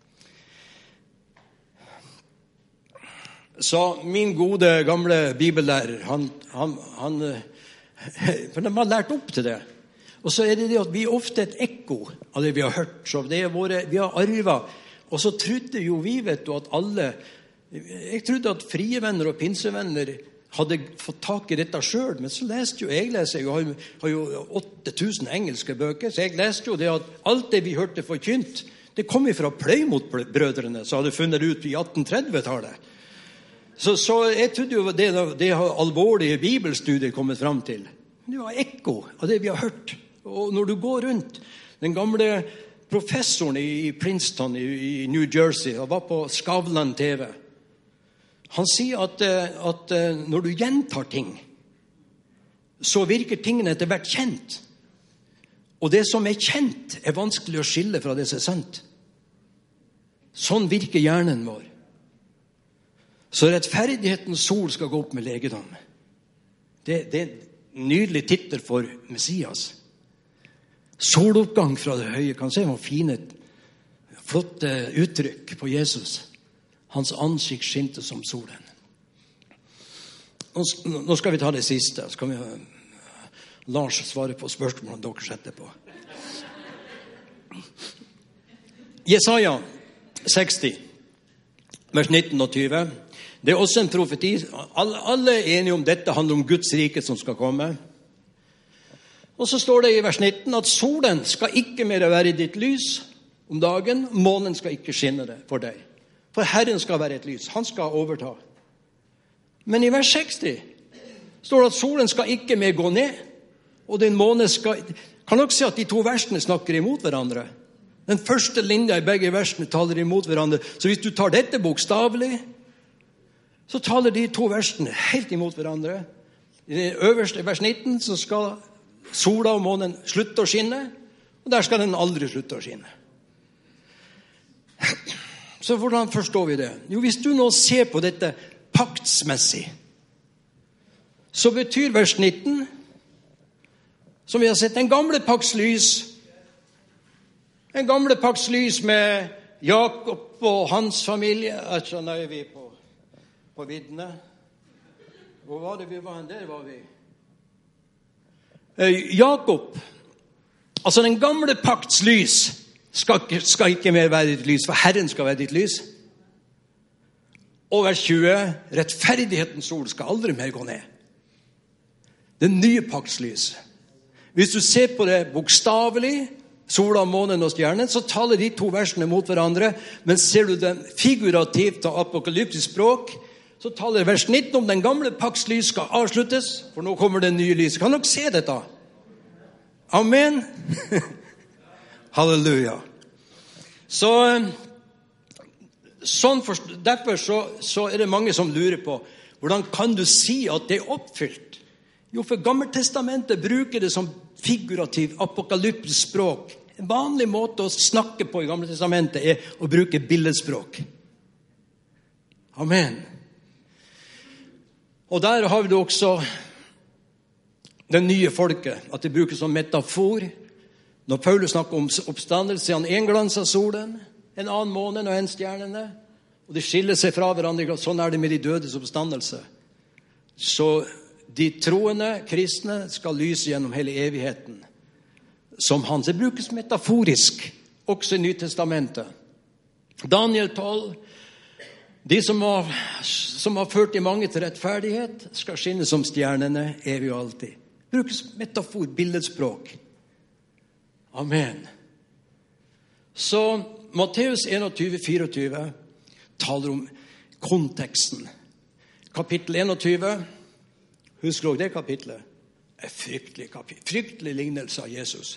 Så min gode gamle bibellærer, han, han, han for de har lært opp til det. Og så er det det at vi er ofte et ekko av det vi har hørt. Så det er våre, vi har arvet. Og så trodde jo vi, vet du, at alle, jeg trodde at frie venner og pinsevenner hadde fått tak i dette selv. Men så leste jo, jeg leser, jeg har, har jo åtte tusen engelske bøker, så jeg leste jo det at alt det vi hørte forkynt, det kom fra Plymouth-brødrene, som hadde funnet ut i atten tretti-tallet. Så, så jeg trodde jo det, det har alvorlige bibelstudier kommet frem til. Det var ekko av det vi har hørt. Og når du går rundt, den gamle professoren i Princeton i, i New Jersey, han var på Skavlan T V. Han sier at, at når du gjentar ting, så virker tingene etter hvert kjent. Og det som er kjent er vanskelig å skille fra det som er sant. Sånn virker hjernen vår. Så rettferdighetens sol skal gå opp med legedom. Det, det er en nydelig titel for Messias. Soloppgang fra det høye. Kan se hvor fine, flotte uttrykk på Jesus. Hans ansikt skinte som solen. Nå, nå skal vi ta det siste. Så kan vi Lars svare på spørsmål om dere setter på. Jesaja seksti, vers nitten og tyve. Det er også en profeti. Alle er enige om dette handler om Guds rike som skal komme. Og så står det i vers nitten at solen skal ikke mer være i ditt lys om dagen. Månen skal ikke skinne det for deg. For Herren skal være et lys. Han skal overta. Men i vers seksti står det at solen skal ikke mer gå ned. Og den måne skal... Kan dere se at de to versene snakker imot hverandre? Den første linja i begge versene taler imot hverandre. Så hvis du tar dette bokstavlig, så taler de to versene helt imot hverandre. I det øverste vers nitten så skal sola og månen slutte å skinne, og der skal den aldri slutte å skinne. Så hvordan forstår vi det? Jo, hvis du nå ser på dette paktsmessig, så betyr vers nitten, som vi har sett, en gamle pakts lys, en gamle pakts lys med Jakob og hans familie. Altså, nå er vi på, på viddene. Hvor var det vi var? Der var vi. Eh, Jakob, altså den gamle pakts lys, skal, skal ikke mer være ditt lys, for Herren skal være ditt lys. Og vers tjue, rettferdighetens sol skal aldri mer gå ned. Den nye pakts lys. Hvis du ser på det bokstavelig, sola, månen og stjernen, så taler de to versene mot hverandre, men ser du den figurativt av apokalyptisk språk, så taler vers nitten om den gamle pakts lys skal avsluttes, for nå kommer det nye lys. Kan dere se dette? Amen. Halleluja. Så, sånn for, derfor så, så er det mange som lurer på, hvordan kan du si at det er oppfylt? Jo, for Gammeltestamentet bruker det som figurativ, apokalyptisk språk. En vanlig måte å snakke på i Gammeltestamentet er å bruke billedspråk. Amen. Og der har vi det også det nye folket, at det brukes som metafor. Når Paulus snakker om oppstandelse, han en glans av solen, en annen månen og en stjernene, og det skiller seg fra hverandre, sånn er det med de dødes oppstandelse. Så de troende kristne skal lyse gjennom hele evigheten, som han. Det brukes metaforisk, også i Nytestamentet. Daniel tolv, de som har, som har ført de mange til rettferdighet, skal skinne som stjernene evig og alltid. Brukes metafor, billedspråk. Amen. Så Matteus enogtyve, fireogtyve taler om konteksten. Kapittel enogtyve, husker dere det kapitlet? Det er fryktelig kapittel, fryktelig lignelse av Jesus.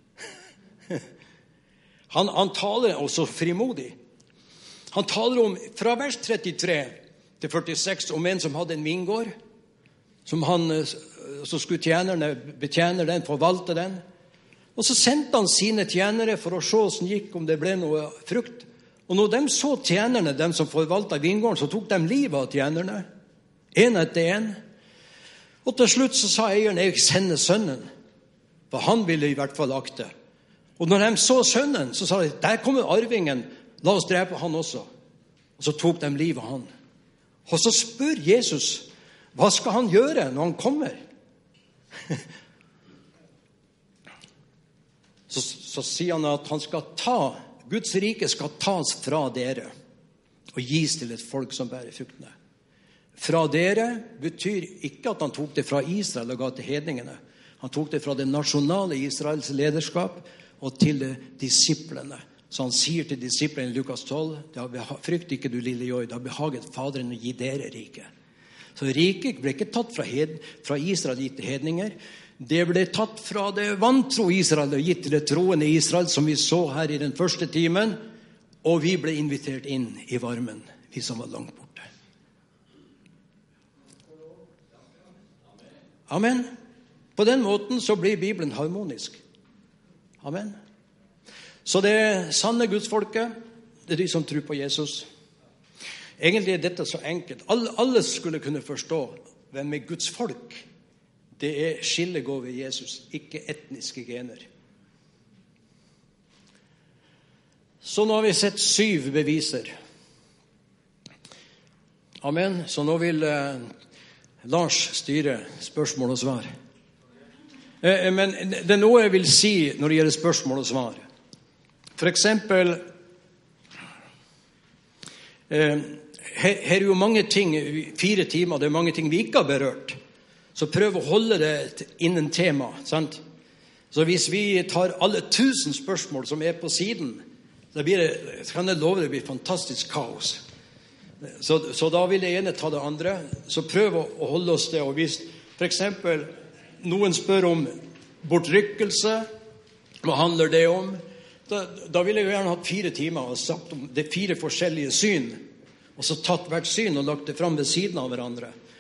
Han, han taler også frimodig. Han taler om, fra vers trettitre til førtiseks, om en som hadde en vingård, som han, så skulle tjenerne betjene den, forvalte den. Og så sendte han sine tjenere for å se hvordan gikk, om det ble noe frukt. Og når de så tjenerne, de som forvaltet vingården, så tok de livet av tjenerne, en etter en. Og til slutt så sa eieren, jeg sender sønnen, for han ville i hvert fall akte. Og når de så sønnen, så sa de, der kommer arvingen, la oss drepe han også. Og så tok de livet av han. Og så spør Jesus, hva skal han gjøre når han kommer? så, så sier han at han skal ta, Guds rike skal tas fra dere og gis til et folk som bærer fruktene. Fra dere betyr ikke at han tok det fra Israel og ga til hedningene. Han tok det fra det nasjonale Israels lederskap og til disiplene. Så han sier til disiplene i Lukas tolv, frykt ikke du lille jøy, det har behaget Faderen å gi dere rike. Så riket ble ikke tatt fra, hed, fra Israel gitt til hedninger. Det ble tatt fra det vantro Israel og gitt til det troende Israel, som vi så her i den første timen. Og vi ble invitert inn i varmen, vi som var langt borte. Amen. På den måten så blir Bibelen harmonisk. Amen. Så det sanne Gudsfolket, det er de som tror på Jesus. Egentlig er dette så enkelt. Alle, alle skulle kunne forstå hvem er Guds folk. Det er skillegåve i Jesus, ikke etniske gener. Så nå har vi sett syv beviser. Amen. Så nå vil eh, Lars styre spørsmål og svar. Eh, men det er noe jeg vil si når det gjelder spørsmål og svar. For eksempel, eh, her, her er jo mange ting, fire timer, det er mange ting vi ikke har berørt. Så prøv å holde det innen tema, sant? Så hvis vi tar alle tusen spørsmål som er på siden, så blir det, kan jeg love det blir fantastisk kaos. Så, så da vil det ene ta det andre. Så prøv å, å holde oss det. Og hvis for eksempel noen spør om bortrykkelse, hva handler det om? Da, da vil jeg jo gjerne hatt fire timer og sagt om det fire forskjellige syn, og så tatt hvert syn og lagt det fram ved siden av hverandre.